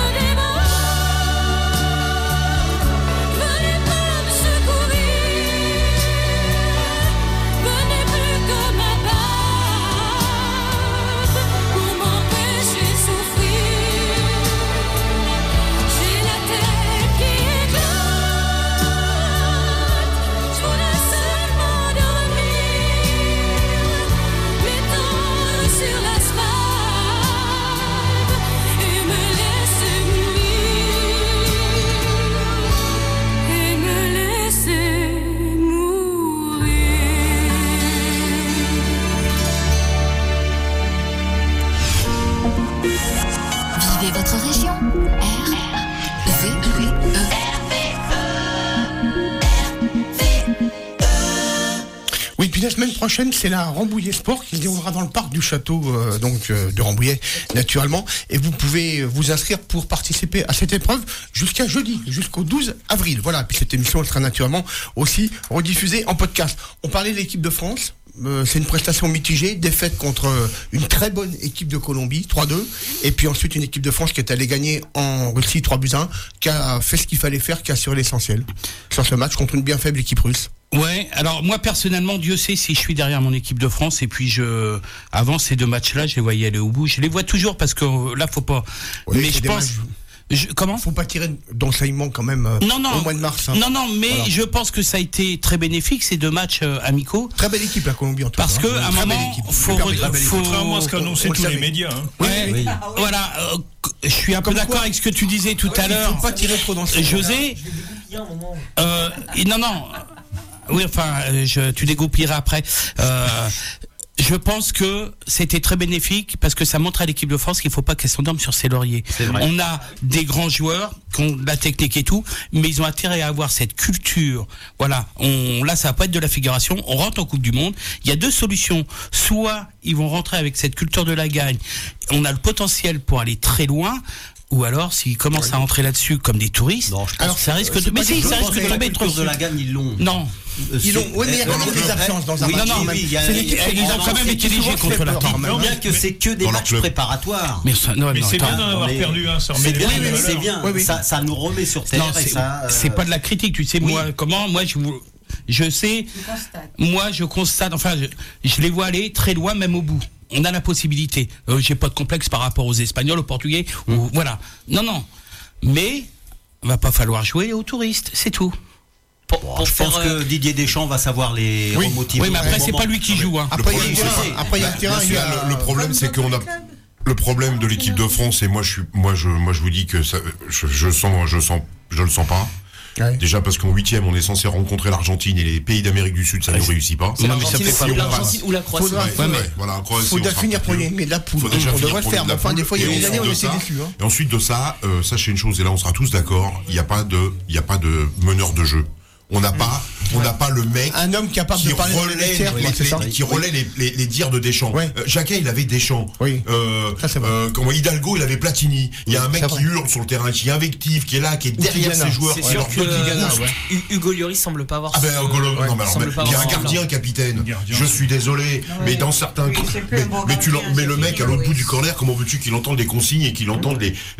débattre, venez pas me secourir, venez plutôt m'abattre pour m'empêcher de souffrir. J'ai la tête qui éclate, je voulais seulement dormir, m'étendre sur l'asphalte et me laisser mourir, et me laisser mourir. Vivez votre région. RVE. Oui, puis la semaine prochaine, c'est la Rambouillet Sport qui se déroulera dans le parc du château de Rambouillet, naturellement. Et vous pouvez vous inscrire pour participer à cette épreuve jusqu'à jeudi, jusqu'au 12 avril. Voilà, puis cette émission elle sera naturellement aussi rediffusée en podcast. On parlait de l'équipe de France. c'est une prestation mitigée, défaite contre une très bonne équipe de Colombie, 3-2, et puis ensuite une équipe de France qui est allée gagner en Russie 3-1, qui a fait ce qu'il fallait faire, qui a assuré l'essentiel sur ce match contre une bien faible équipe russe. Ouais, alors moi personnellement, Dieu sait si je suis derrière mon équipe de France, et puis avant ces 2 matchs-là, je les voyais aller au bout. Je les vois toujours parce que là, faut pas. Oui, mais je pense. Comment ? Faut pas tirer d'enseignement quand même au mois de mars. Hein. Non, mais voilà. Je pense que ça a été très bénéfique ces 2 matchs amicaux. Très belle équipe la Colombie en tout cas. Parce que à un moment, contrairement à ce qu'annonçaient tous les médias. Hein. Oui. Voilà. Je suis un peu d'accord avec ce que tu disais tout à l'heure. Faut pas tirer trop d'enseignement. José. Non. Oui, enfin, tu dégoupilleras après. Je pense que c'était très bénéfique parce que ça montre à l'équipe de France qu'il ne faut pas qu'elle s'endorme sur ses lauriers. On a des grands joueurs qui ont de la technique et tout, mais ils ont intérêt à avoir cette culture. Voilà, là ça va pas être de la figuration. On rentre en Coupe du Monde. Il y a 2 solutions. Soit ils vont rentrer avec cette culture de la gagne. On a le potentiel pour aller très loin. Ou alors, s'ils commencent à entrer là-dessus comme des touristes, alors ça risque de. Mais si, ça risque de tomber trop. De la gagne, ils l'ont. Non. Ils l'ont. Oui, mais il y a quand même des absences dans un match. Non, ils ont quand même été légers contre la Turquie. Bien que c'est que des matchs préparatoires. Mais c'est bien d'en avoir perdu un. C'est bien. Ça nous remet sur terre. C'est pas de la critique. Tu sais, moi, je sais. Moi, je constate. Enfin, je les vois aller très loin, même au bout. On a la possibilité. J'ai pas de complexe par rapport aux Espagnols, aux Portugais. Voilà. Non. Mais va pas falloir jouer aux touristes, c'est tout. Je pense que Didier Deschamps va savoir les remotiver. Oui, mais après c'est pas lui qui joue. Hein. Après il y a le terrain. Le problème c'est qu'on a le problème de l'équipe de France et moi je vous dis que ça, je le sens pas. Ouais. Déjà parce qu'en 8e on est censé rencontrer l'Argentine et les pays d'Amérique du Sud, ça ne réussit pas. C'est l'Argentine ou la Croatie. Faut finir premier, mais la poule. On devrait le faire. Enfin, des fois il y a des années on était déçus. Et ensuite de ça, sachez une chose et là on sera tous d'accord, il n'y a pas de meneur de jeu. On n'a pas le mec un homme capable de parler qui relaie les dires de Deschamps. Jacquet il avait Deschamps. Hidalgo il avait Platini. Il y a un mec qui hurle sur le terrain, qui invective, qui est là, qui est derrière ses joueurs. C'est sûr que Hugo Lloris semble pas avoir. Il y a un gardien capitaine. Je suis désolé, mais dans certains mais le mec à l'autre bout du corner, comment veux-tu qu'il entende les consignes et qu'il entende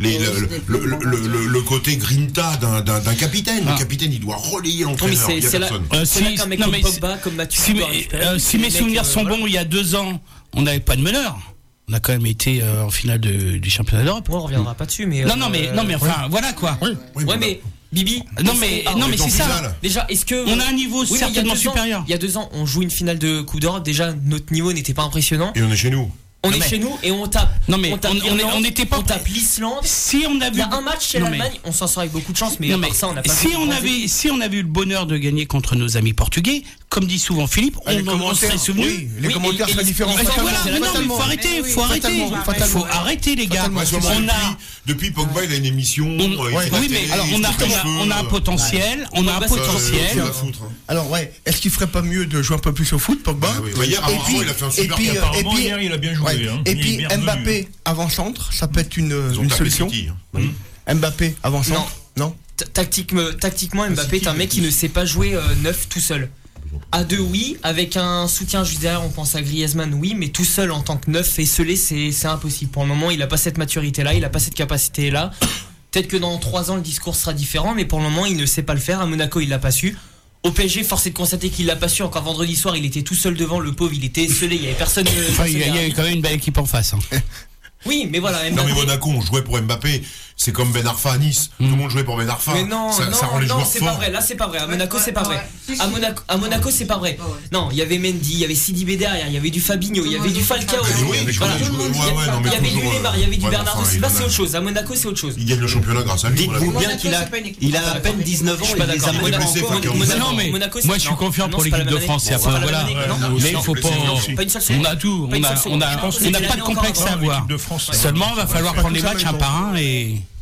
le côté grinta d'un capitaine. Le capitaine il doit relayer l'entraîneur. C'est là qu'un mec comme Pogba, comme Mathieu. Si mes souvenirs sont bons, il y a 2 ans, on n'avait pas de meneur. On a quand même été en finale du championnat d'Europe. On reviendra pas dessus, mais. Non, mais enfin, voilà quoi. Ouais, mais. Bibi. Non, mais c'est ça. Déjà, est-ce que. On a un niveau certainement supérieur. Il y a 2 ans, on joue une finale de Coupe d'Europe. Déjà, notre niveau n'était pas impressionnant. Et on est chez nous. On est chez nous et on tape. Non mais on n'était pas. On tape l'Islande. Si on a vu. Il y a un match chez l'Allemagne, on s'en sort avec beaucoup de chance, mais ça on n'a pas. Si on avait eu le bonheur de gagner contre nos amis portugais, comme dit souvent Philippe, on serait souvenu. Oui, les commentaires seraient différents. Faut arrêter les gars. Depuis Pogba, il a une émission. Oui, mais alors on a un potentiel. Alors est-ce qu'il ferait pas mieux de jouer un peu plus au foot, Pogba? Hier, il a fait un super cap. Apparemment, hier, il a bien joué. Et puis Mbappé avant-centre, ça peut être une solution. Mbappé avant-centre, non? Tactiquement, Mbappé est un mec qui ne sait pas jouer neuf tout seul. À 2, oui, avec un soutien juste derrière, on pense à Griezmann, oui, mais tout seul en tant que neuf esselé, c'est impossible. Pour le moment, il n'a pas cette maturité-là, il n'a pas cette capacité-là. Peut-être que dans 3 ans, le discours sera différent, mais pour le moment, il ne sait pas le faire. À Monaco, il l'a pas su. Au PSG, force est de constater qu'il l'a pas su. Encore vendredi soir, il était tout seul devant, le pauvre, il était esselé, il y avait personne. Il y avait quand même une belle équipe en face. Oui, mais voilà. Mbappé. Non, mais Monaco, on jouait pour Mbappé. C'est comme Ben Arfa à Nice. Tout le monde jouait pour Ben Arfa. Mais non, ça rend les joueurs c'est forts. pas vrai. Là, c'est pas vrai. À Monaco, c'est pas vrai. À Monaco, c'est pas vrai. Non, il y avait Mendy, il y avait Sidibé derrière, il y avait du Fabinho, il y avait du Falcao. Il y avait du Neymar, il y avait du Bernardo Silva, c'est autre chose. À Monaco, c'est autre chose. Il gagne le championnat grâce à lui. Dites-vous bien qu'il a à peine 19 ans. Il les a Non, mais moi, je suis confiant pour l'équipe de France. Voilà. Mais il faut pas. On a tout. On n'a pas de complexe à avoir. Seulement, il va falloir prendre les matchs un par un et.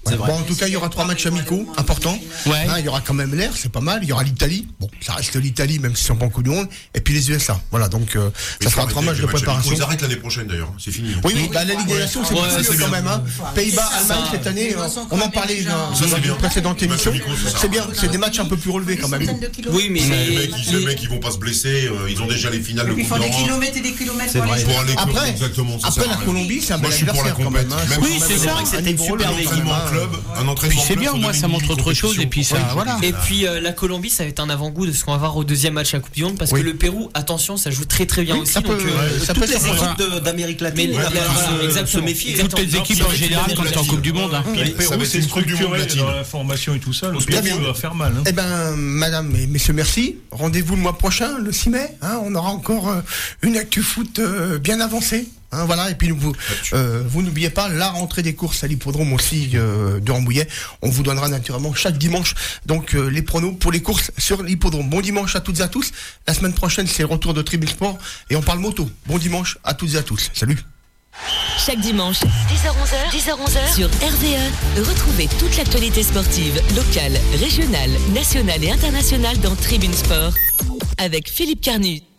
Ouais. Bon, en tout cas, il y aura 3 matchs amicaux importants. Ouais. Il y aura quand même l'air, c'est pas mal. Il y aura l'Italie. Bon, ça reste l'Italie, même si c'est pas en Coupe du Monde. Et puis les USA. Voilà, donc ça sera 3 matchs de préparation. Ils arrêtent l'année prochaine d'ailleurs. C'est fini. Oui, la Ligue des Nations, c'est mieux quand même. Pays-Bas, Allemagne cette année, on en parlait dans une précédente émission. C'est bien, c'est des matchs un peu plus relevés quand même. Oui, mais les mecs, ils vont pas se blesser. Ils ont déjà les finales de Coupe Ils font d'Europe. des kilomètres et des kilomètres Pour aller exactement. Après la Colombie, c'est un bel adversaire quand même. Oui, c'est ça. C'était super entraînement club, un entraînement. Puis c'est bien, moi ça montre autre chose et puis ça, voilà. Et puis la Colombie, ça va être un avant-goût de ce qu'on va voir au deuxième match à la Coupe du Monde parce que le Pérou, attention, ça joue très très bien aussi. Ça peut, ça toutes peut les être équipes d'Amérique latine, se méfier. Toutes les équipes en général quand c'est en Coupe du Monde. Le Pérou, c'est structuré dans la formation et tout ça. Le Pérou va faire mal. Eh ben, madame et messieurs, merci. Rendez-vous le mois prochain, le 6 mai. On aura encore une actu foot bien avancée. Voilà, et puis vous n'oubliez pas la rentrée des courses à l'hippodrome aussi de Rambouillet. On vous donnera naturellement chaque dimanche donc les pronos pour les courses sur l'hippodrome. Bon dimanche à toutes et à tous. La semaine prochaine, c'est le retour de Tribune Sport et on parle moto. Bon dimanche à toutes et à tous. Salut. Chaque dimanche, 10h-11h, sur RVE, retrouvez toute l'actualité sportive, locale, régionale, nationale et internationale dans Tribune Sport avec Philippe Carnu.